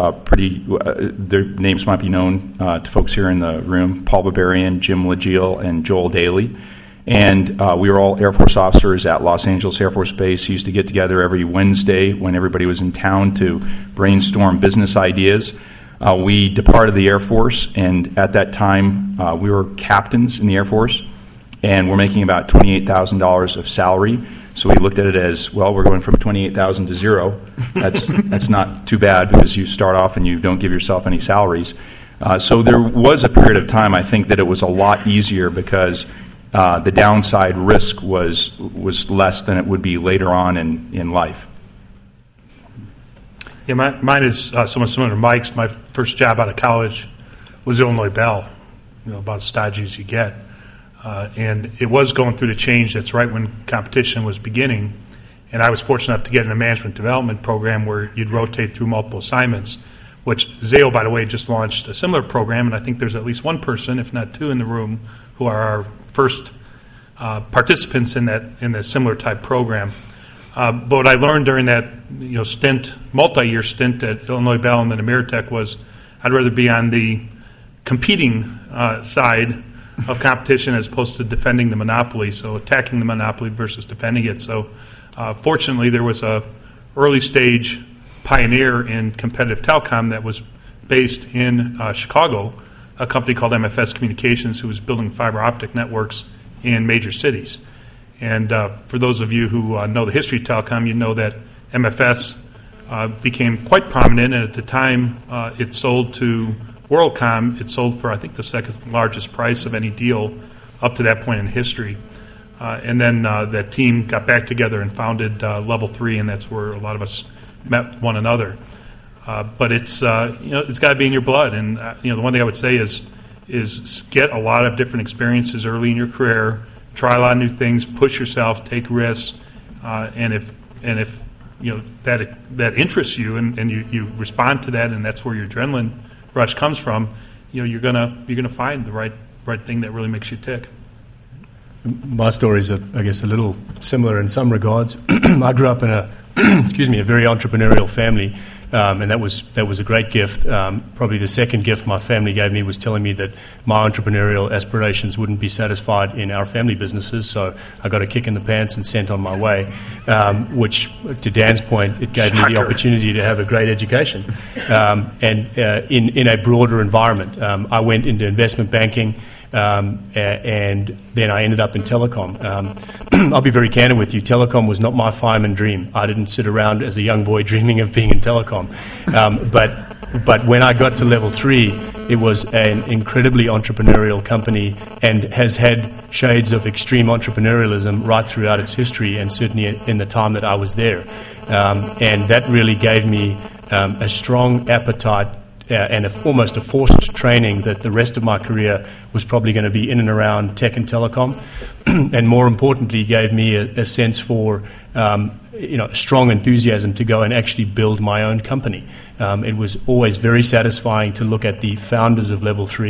names might be known to folks here in the room: Paul Barbarian, Jim Legiel, and Joel Daly. And we were all Air Force officers at Los Angeles Air Force Base. Used to get together every Wednesday when everybody was in town to brainstorm business ideas. We departed the Air Force, and at that time we were captains in the Air Force, and we're making about $28,000 of salary. So we looked at it as, well, we're going from 28,000 to 0. That's not too bad because you start off and you don't give yourself any salaries. So there was a period of time, I think, that it was a lot easier because the downside risk was less than it would be later on in life. Yeah, mine is somewhat similar to Mike's. My first job out of college was Illinois Bell, about as stodgy as you get. And it was going through the change. That's right when competition was beginning. And I was fortunate enough to get in a management development program where you'd rotate through multiple assignments, which Zayo, by the way, just launched a similar program. And I think there's at least one person, if not 2 in the room, who are our first participants in that similar type program. But what I learned during that multi-year stint at Illinois Bell and then Ameritech was I'd rather be on the competing side of competition as opposed to defending the monopoly, so attacking the monopoly versus defending it. So fortunately there was a early stage pioneer in competitive telecom that was based in Chicago, a company called MFS Communications, who was building fiber optic networks in major cities. And for those of you who know the history of telecom, you know that MFS became quite prominent, and at the time it sold to WorldCom. It sold for, I think, the second largest price of any deal up to that point in history. And then that team got back together and founded Level 3, and that's where a lot of us met one another. But it's it's got to be in your blood. And the one thing I would say is get a lot of different experiences early in your career, try a lot of new things, push yourself, take risks, and if that interests you and you respond to that, and that's where your adrenaline rush comes from, you're gonna find the right thing that really makes you tick. My story is, I guess, a little similar in some regards. I grew up in a very entrepreneurial family, and that was a great gift. Probably the second gift my family gave me was telling me that my entrepreneurial aspirations wouldn't be satisfied in our family businesses, so I got a kick in the pants and sent on my way, which, to Dan's point, it gave me the opportunity to have a great education, and in a broader environment. I went into investment banking, and then I ended up in telecom. I'll be very candid with you. Telecom was not my fireman dream. I didn't sit around as a young boy dreaming of being in telecom. But when I got to Level 3, it was an incredibly entrepreneurial company and has had shades of extreme entrepreneurialism right throughout its history, and certainly in the time that I was there. And that really gave me a strong appetite and almost a forced training that the rest of my career was probably going to be in and around tech and telecom, and more importantly gave me a sense for strong enthusiasm to go and actually build my own company. It was always very satisfying to look at the founders of Level 3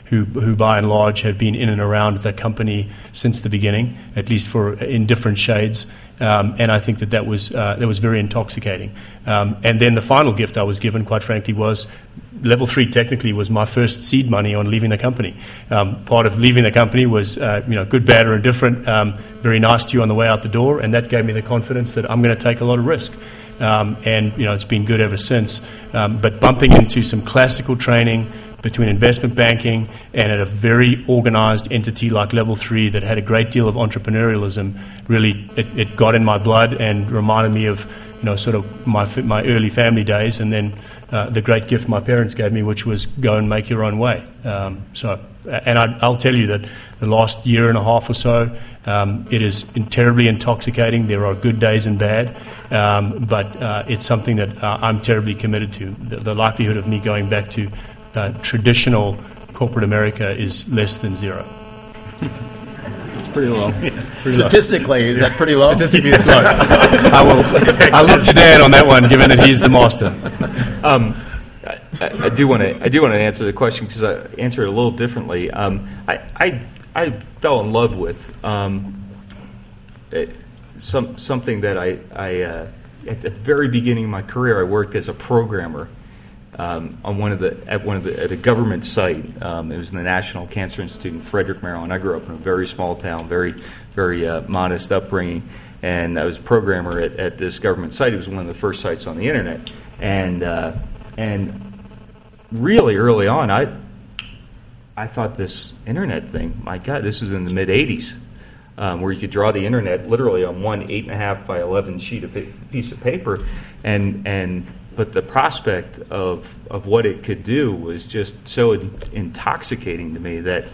who by and large have been in and around the company since the beginning, at least in different shades. And I think that was very intoxicating. And then the final gift I was given, quite frankly, was Level 3 technically was my first seed money on leaving the company. Part of leaving the company was good, bad, or indifferent, very nice to you on the way out the door, and that gave me the confidence that I'm going to take a lot of risk. And it's been good ever since. But bumping into some classical training between investment banking and at a very organized entity like Level 3 that had a great deal of entrepreneurialism, really it got in my blood and reminded me of sort of my early family days, and then the great gift my parents gave me, which was go and make your own way. I'll tell you that the last year and a half or so, it is terribly intoxicating. There are good days and bad, but it's something that I'm terribly committed to. The likelihood of me going back to traditional corporate America is less than zero. Pretty low. Statistically, is that pretty low? Statistically, it's low. I look to Dan on that one, given that he's the master. I do want to answer the question because I answer it a little differently. I fell in love with something that I at the very beginning of my career I worked as a programmer at a government site. It was in the National Cancer Institute in Frederick, Maryland. I grew up in a very small town, very modest upbringing, and I was a programmer at this government site. It was one of the first sites on the internet, and really early on, I thought this internet thing, my God, this was in the mid '80s, where you could draw the internet literally on one 8.5 by 11 piece of paper, but the prospect of what it could do was just so intoxicating to me that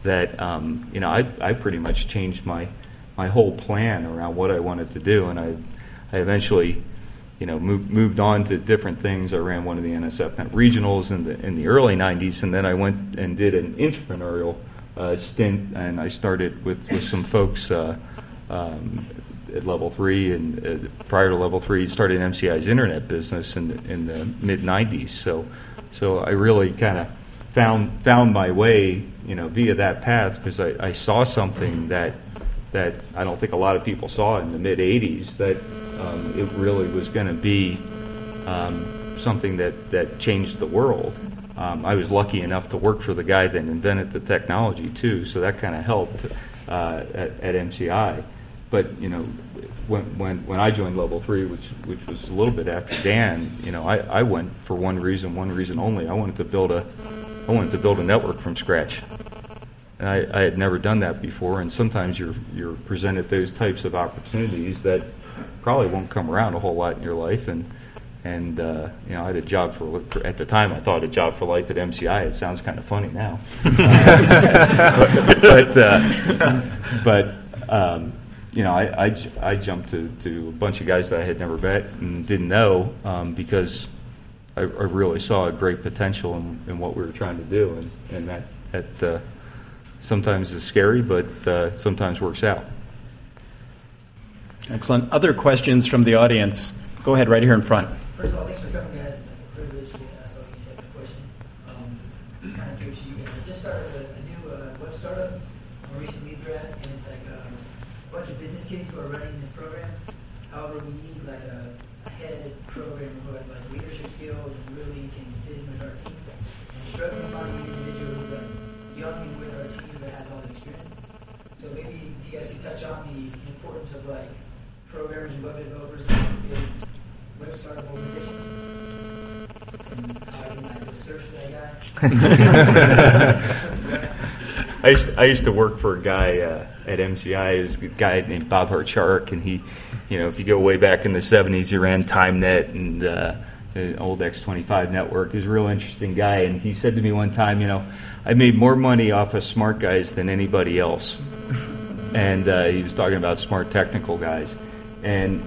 I pretty much changed my whole plan around what I wanted to do, and I eventually moved on to different things. I ran one of the NSF regionals in the early '90s, and then I went and did an entrepreneurial stint, and I started with some folks at Level 3, and prior to Level 3, started MCI's internet business in the mid '90s. So I really kind of found my way, via that path, because I saw something that I don't think a lot of people saw in the mid '80s, that it really was going to be something that changed the world. I was lucky enough to work for the guy that invented the technology too, so that kind of helped at MCI. But when I joined Level 3, which was a little bit after Dan, I went for one reason only. I wanted to build a network from scratch. And I had never done that before, and sometimes you're presented those types of opportunities that probably won't come around a whole lot in your life. And I had a job for at the time I thought a job for life at MCI. It sounds kind of funny now, I jumped to a bunch of guys that I had never met and didn't know, because I really saw a great potential in what we were trying to do, and that sometimes is scary, but sometimes works out. Excellent. Other questions from the audience? Go ahead, right here in front. First of all, thanks for coming, guys. It's a privilege to ask all these type of questions. Kind of curious, you guys just started a new web startup on Recent Leads Grad, and it's like a bunch of business kids who are running this program. However, we need like a head programmer who has like leadership skills and really can fit in with our team. And struggling to find an individual who's like young and with our team that has all the experience. So maybe if you guys could touch on the importance of like programmers and web developers in a web startup organization, and how I can like go search for that guy. I used to work for a guy at MCI. It was a guy named Bob Hartchark, and he, if you go way back in the '70s, he ran TimeNet and the old X25 network. He was a real interesting guy, and he said to me one time, I made more money off of smart guys than anybody else. And he was talking about smart technical guys, and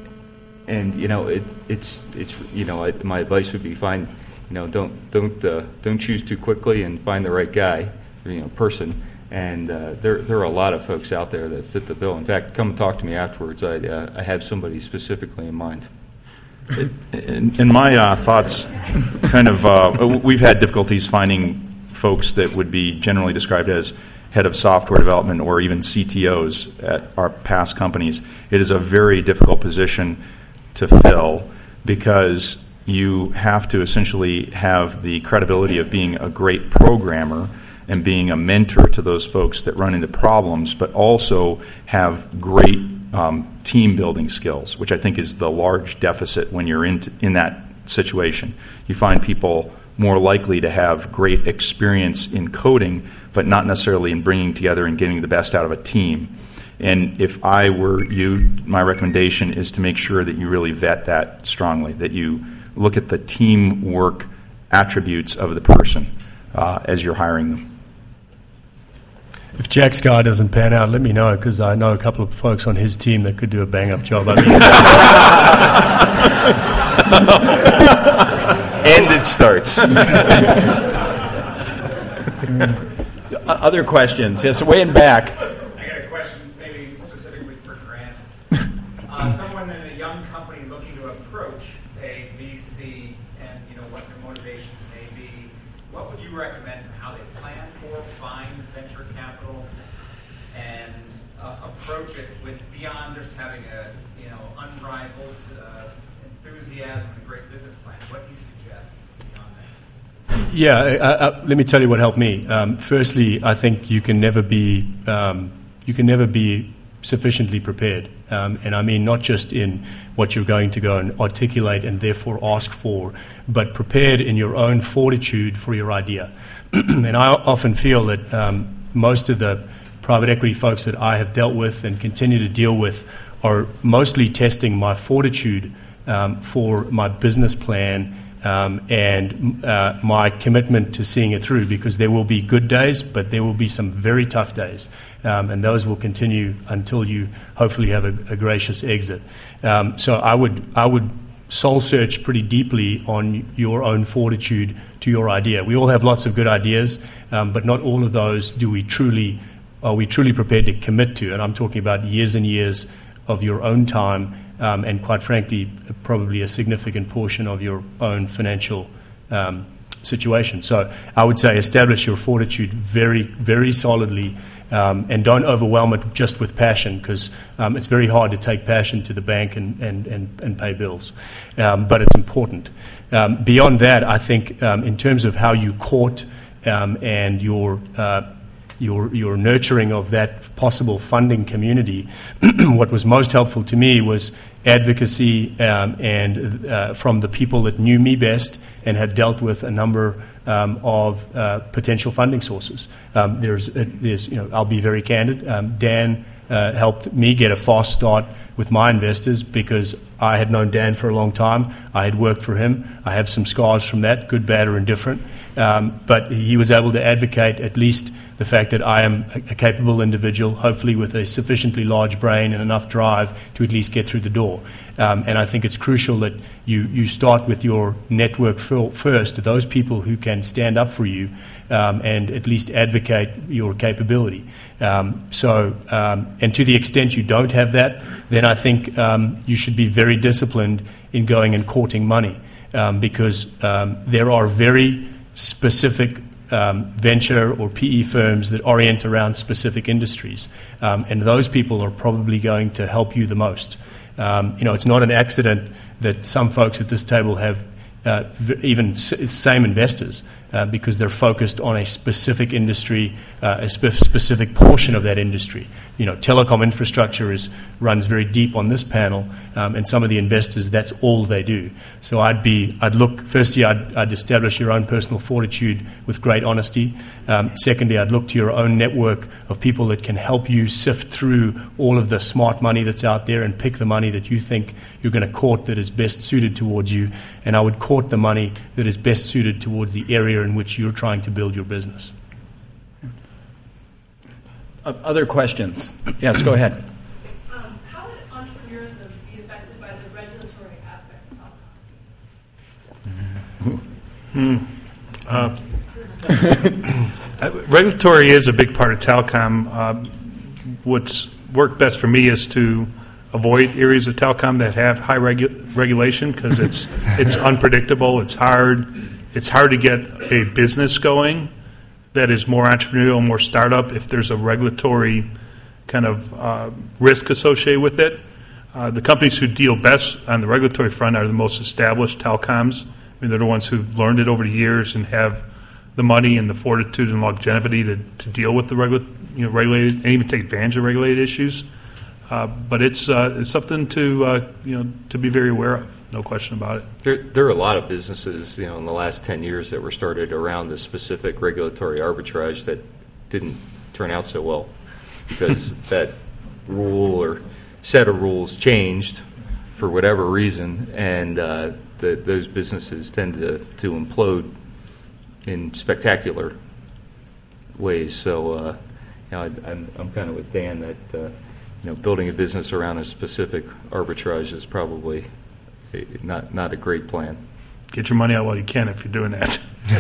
my advice would be don't choose too quickly and find the right guy, person. And there are a lot of folks out there that fit the bill. In fact, come and talk to me afterwards. I have somebody specifically in mind. In my thoughts, we've had difficulties finding folks that would be generally described as head of software development or even CTOs at our past companies. It is a very difficult position to fill because you have to essentially have the credibility of being a great programmer and being a mentor to those folks that run into problems, but also have great team building skills, which I think is the large deficit when you're in that situation. You find people more likely to have great experience in coding, but not necessarily in bringing together and getting the best out of a team. And if I were you, my recommendation is to make sure that you really vet that strongly, that you look at the teamwork attributes of the person as you're hiring them. If Jack's guy doesn't pan out, let me know, because I know a couple of folks on his team that could do a bang-up job. And it starts. Other questions? Yes, way in back. I got a question, maybe specifically for Grant. Someone in a young company looking to approach a VC and what their motivations may be, what would you recommend for how they plan for, find venture capital, and approach it with beyond just having a unrivaled enthusiasm and a great business plan? What do you suggest beyond that? Yeah, let me tell you what helped me. Firstly, I think you can never be sufficiently prepared, and I mean not just in what you're going to go and articulate and therefore ask for, but prepared in your own fortitude for your idea. And I often feel that most of the private equity folks that I have dealt with and continue to deal with are mostly testing my fortitude for my business plan and my commitment to seeing it through, because there will be good days, but there will be some very tough days, and those will continue until you hopefully have a gracious exit. So I would soul search pretty deeply on your own fortitude to your idea. We all have lots of good ideas, but not all of those are we truly prepared to commit to, and I'm talking about years and years of your own time, and quite frankly, probably a significant portion of your own financial situation. So I would say establish your fortitude very, very solidly, and don't overwhelm it just with passion, because it's very hard to take passion to the bank and pay bills. But it's important. Beyond that, I think in terms of how you court and your nurturing of that possible funding community, what was most helpful to me was advocacy and from the people that knew me best and had dealt with a number of potential funding sources. I'll be very candid. Dan helped me get a fast start with my investors because I had known Dan for a long time. I had worked for him. I have some scars from that, good, bad, or indifferent. But he was able to advocate at least the fact that I am a capable individual, hopefully with a sufficiently large brain and enough drive to at least get through the door. And I think it's crucial that you start with your network first, those people who can stand up for you and at least advocate your capability. And to the extent you don't have that, then I think you should be very disciplined in going and courting money, because there are very specific venture or PE firms that orient around specific industries, and those people are probably going to help you the most. It's not an accident that some folks at this table have even same investors, because they're focused on a specific industry, a specific portion of that industry. Telecom infrastructure runs very deep on this panel, and some of the investors, that's all they do. So I'd look, firstly, I'd establish your own personal fortitude with great honesty. Secondly, I'd look to your own network of people that can help you sift through all of the smart money that's out there and pick the money that you think you're going to court that is best suited towards you. And I would court the money that is best suited towards the area in which you're trying to build your business. Other questions? Yes, go ahead. How would entrepreneurism be affected by the regulatory aspects of telecom? Regulatory is a big part of telecom. What's worked best for me is to avoid areas of telecom that have high regulation, because it's unpredictable. It's hard to get a business going that is more entrepreneurial, more startup, if there's a regulatory kind of risk associated with it. The companies who deal best on the regulatory front are the most established telecoms. I mean, they're the ones who've learned it over the years and have the money and the fortitude and longevity to deal with the regulated and even take advantage of regulated issues. But it's something to to be very aware of. No question about it. There are a lot of businesses, in the last 10 years that were started around this specific regulatory arbitrage that didn't turn out so well because that rule or set of rules changed for whatever reason, and those businesses tend to implode in spectacular ways. So, I'm kind of with Dan that building a business around a specific arbitrage is probably not a great plan. Get your money out while you can if you're doing that.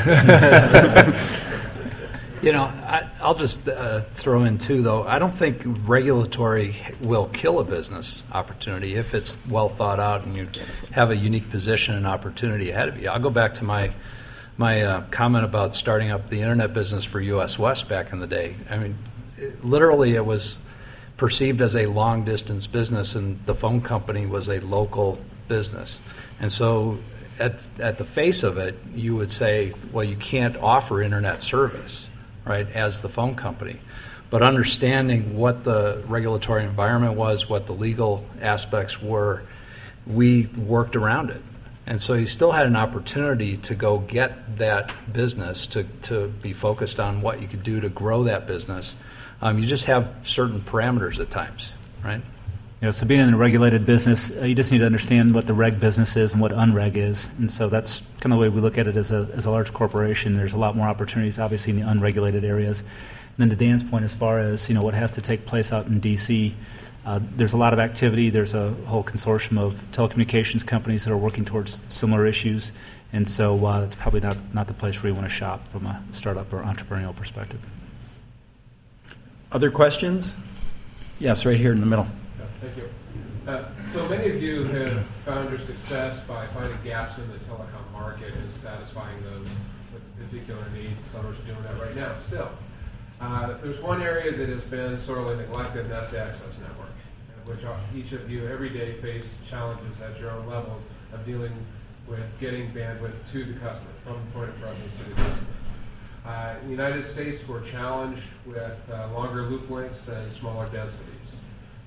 I'll just throw in too, though. I don't think regulatory will kill a business opportunity if it's well thought out and you have a unique position and opportunity ahead of you. I'll go back to my comment about starting up the internet business for US West back in the day. I mean, literally it was perceived as a long-distance business, and the phone company was a local business. And so at the face of it, you would say, well, you can't offer internet service, right, as the phone company. But understanding what the regulatory environment was, what the legal aspects were, we worked around it. And so you still had an opportunity to go get that business, to be focused on what you could do to grow that business. You just have certain parameters at times, right? So being in a regulated business, you just need to understand what the reg business is and what unreg is. And so that's kind of the way we look at it as a large corporation. There's a lot more opportunities, obviously, in the unregulated areas. And then to Dan's point, as far as what has to take place out in D.C., there's a lot of activity. There's a whole consortium of telecommunications companies that are working towards similar issues. And so it's probably not the place where you want to shop from a startup or entrepreneurial perspective. Other questions? Yes, right here in the middle. Thank you. So many of you have found your success by finding gaps in the telecom market and satisfying those with particular needs. Some are doing that right now still. There's one area that has been sorely neglected, and that's the access network, which each of you every day face challenges at your own levels of dealing with getting bandwidth to the customer, from the point of presence to the customer. In the United States, we're challenged with longer loop lengths and smaller densities.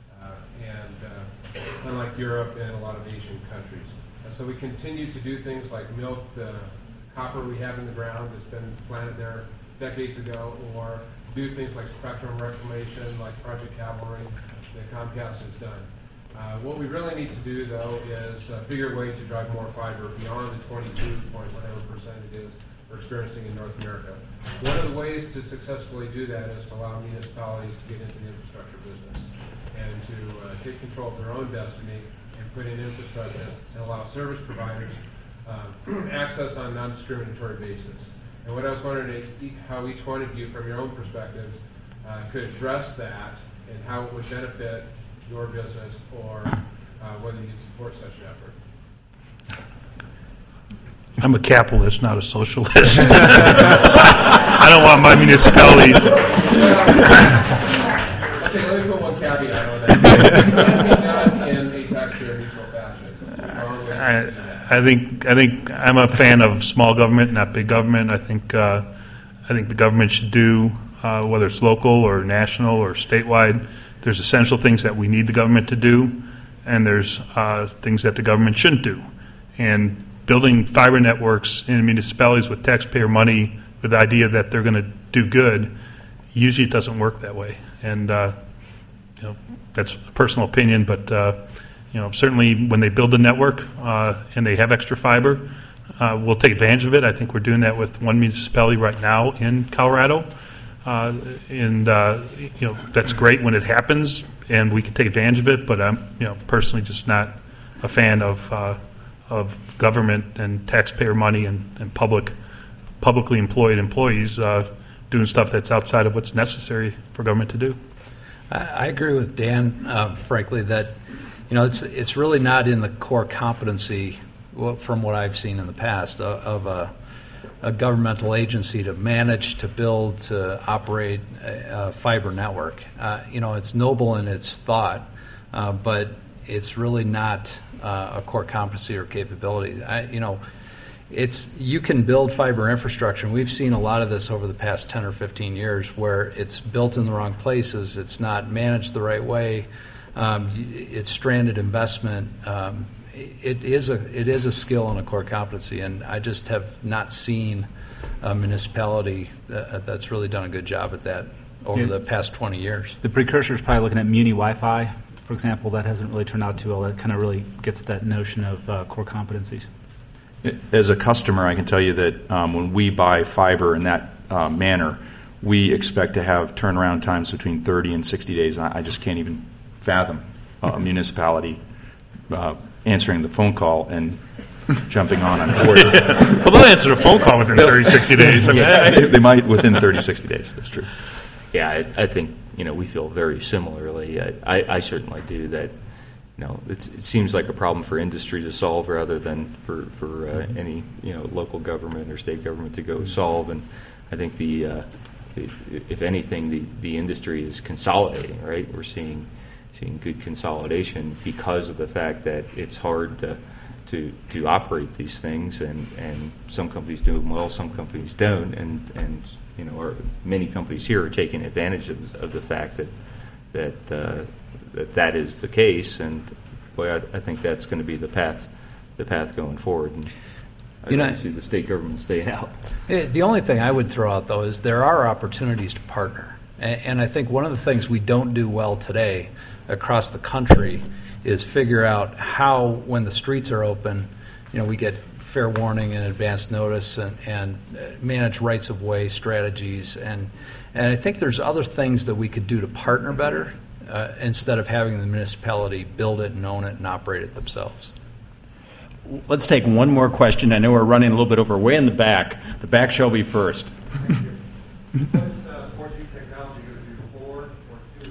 And unlike Europe and a lot of Asian countries. And so we continue to do things like milk the copper we have in the ground that's been planted there decades ago, or do things like spectrum reclamation, like Project Cavalry that Comcast has done. What we really need to do, though, is figure a way to drive more fiber beyond the 22.whatever% it is we're experiencing in North America. One of the ways to successfully do that is to allow municipalities to get into the infrastructure business and to take control of their own destiny and put in infrastructure and allow service providers access on a non-discriminatory basis. And what I was wondering is how each one of you, from your own perspectives, could address that and how it would benefit your business, or whether you'd support such an effort. I'm a capitalist, not a socialist. I don't want my municipalities. Okay, let me put one caveat on that. It can be done in a taxpayer neutral fashion. I think I'm a fan of small government, not big government. I think the government should do, whether it's local or national or statewide. There's essential things that we need the government to do, and there's things that the government shouldn't do. And building fiber networks in municipalities with taxpayer money with the idea that they're going to do good, usually it doesn't work that way. And that's a personal opinion, but certainly when they build a network and they have extra fiber, we'll take advantage of it. I think we're doing that with one municipality right now in Colorado, and that's great when it happens, and we can take advantage of it. But I'm personally just not a fan of government and taxpayer money and publicly employed employees doing stuff that's outside of what's necessary for government to do. I agree with Dan, frankly, that it's really not in the core competency, from what I've seen in the past, of a governmental agency to manage, to build, to operate a fiber network. It's noble in its thought, but it's really not a core competency or capability. You can build fiber infrastructure, and we've seen a lot of this over the past 10 or 15 years where it's built in the wrong places, it's not managed the right way, it's stranded investment. It is a skill and a core competency, and I just have not seen a municipality that's really done a good job at that over the past 20 years. The precursor is probably looking at Muni Wi-Fi, for example. That hasn't really turned out too well. That kind of really gets that notion of core competencies. As a customer, I can tell you that when we buy fiber in that manner, we expect to have turnaround times between 30 and 60 days. I just can't even fathom a municipality answering the phone call and jumping on board. Well, they'll answer the phone call within 30, 60 days. They might within 30, 60 days. That's true. Yeah, I think we feel very similarly. I certainly do that. It seems like a problem for industry to solve rather than for any local government or state government to go solve. And I think if anything, the industry is consolidating. Right, we're seeing good consolidation because of the fact that it's hard to operate these things, and some companies do them well, some companies don't, and many companies here are taking advantage of the fact that is the case, and boy, I think that's going to be the path going forward. And I don't see the state government stay out. The only thing I would throw out, though, is there are opportunities to partner, and I think one of the things we don't do well today across the country is figure out how, when the streets are open, we get fair warning and advance notice and manage rights of way strategies, and I think there's other things that we could do to partner better instead of having the municipality build it and own it and operate it themselves. Let's take one more question. I know we're running a little bit over. Way in the back. The back shall be first. What is 4G technology going to do for or to?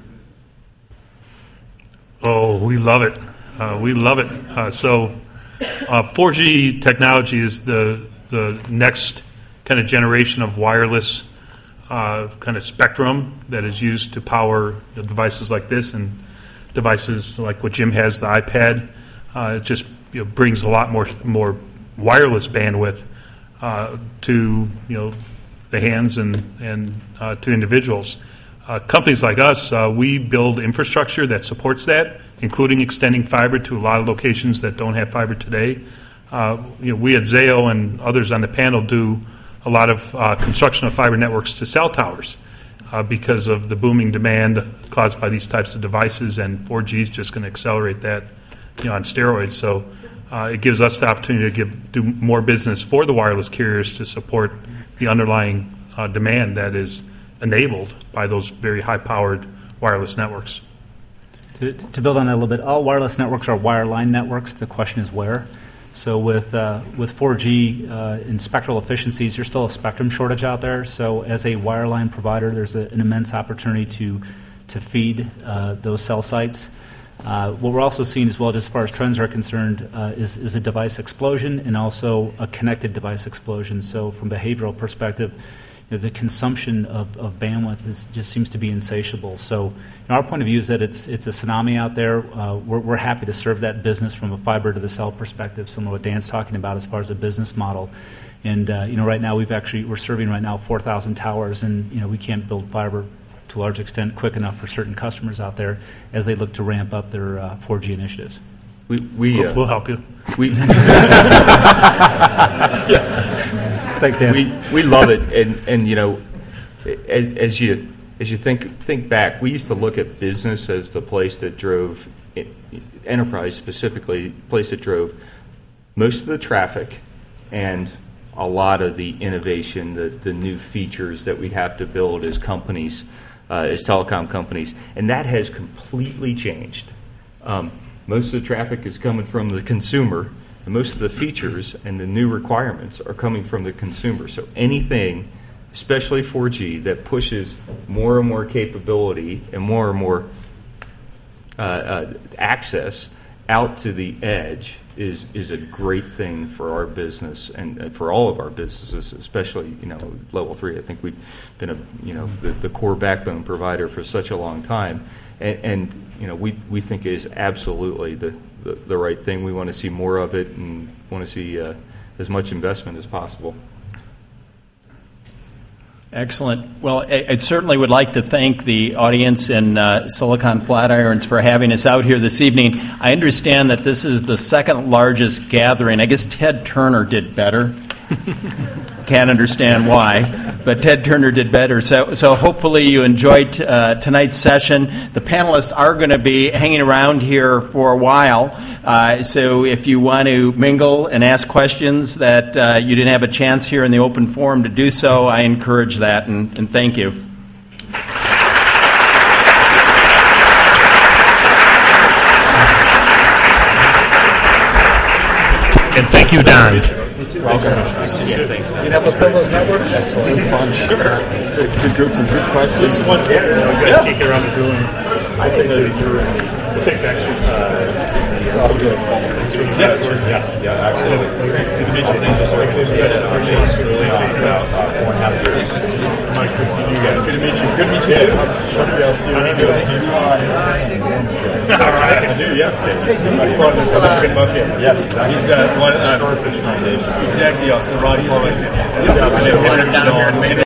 Oh, we love it. We love it. So 4G technology is the next kind of generation of wireless kind of spectrum that is used to power devices like this and devices like what Jim has, the iPad. It just brings a lot more wireless bandwidth to the hands and to individuals. Companies like us, we build infrastructure that supports that, including extending fiber to a lot of locations that don't have fiber today. We at Zayo and others on the panel do a lot of construction of fiber networks to cell towers because of the booming demand caused by these types of devices, and 4G is just going to accelerate that on steroids. So it gives us the opportunity to do more business for the wireless carriers to support the underlying demand that is enabled by those very high-powered wireless networks. To build on that a little bit, all wireless networks are wireline networks. The question is where. So with 4G in spectral efficiencies, there's still a spectrum shortage out there. So as a wireline provider, there's an immense opportunity to feed those cell sites. What we're also seeing as well, just as far as trends are concerned, is a device explosion and also a connected device explosion. So from a behavioral perspective, the consumption of bandwidth just seems to be insatiable. So our point of view is that it's a tsunami out there. We're happy to serve that business from a fiber to the cell perspective, similar to what Dan's talking about as far as a business model. And right now we're serving right now 4,000 towers, and we can't build fiber to a large extent quick enough for certain customers out there as they look to ramp up their 4G initiatives. We'll help you. Thanks, Dan. We love it, and as you think back, we used to look at business as the place that drove enterprise specifically, place that drove most of the traffic and a lot of the innovation, the new features that we have to build as companies, as telecom companies, and that has completely changed. Most of the traffic is coming from the consumer, and most of the features and the new requirements are coming from the consumer. So anything, especially 4G, that pushes more and more capability and more access out to the edge is a great thing for our business and for all of our businesses, especially Level 3. I think we've been the core backbone provider for such a long time, and we think it is absolutely the right thing. We want to see more of it and want to see as much investment as possible. Excellent. Well, I certainly would like to thank the audience in Silicon Flatirons for having us out here this evening. I understand that this is the second largest gathering. I guess Ted Turner did better. Can't understand why, but Ted Turner did better. So hopefully you enjoyed tonight's session. The panelists are going to be hanging around here for a while. So if you want to mingle and ask questions that you didn't have a chance here in the open forum to do so, I encourage that, and thank you. And thank you, Don. Welcome. Thanks. You have us build those networks? Excellent. It was fun. Sure. Good groups and good questions. This one's good. We got to kick around the room. I think that we'll take the extra. It's all good. Yes. Yeah, absolutely. It's interesting. Mike, good to meet you guys. Good to meet you. Good to meet you. Hopefully I'll see you around. All right, I can do, yeah. He's part of the South African Mafia. Yes, he's one Starfish Foundation. Exactly, so Roddy Pollock.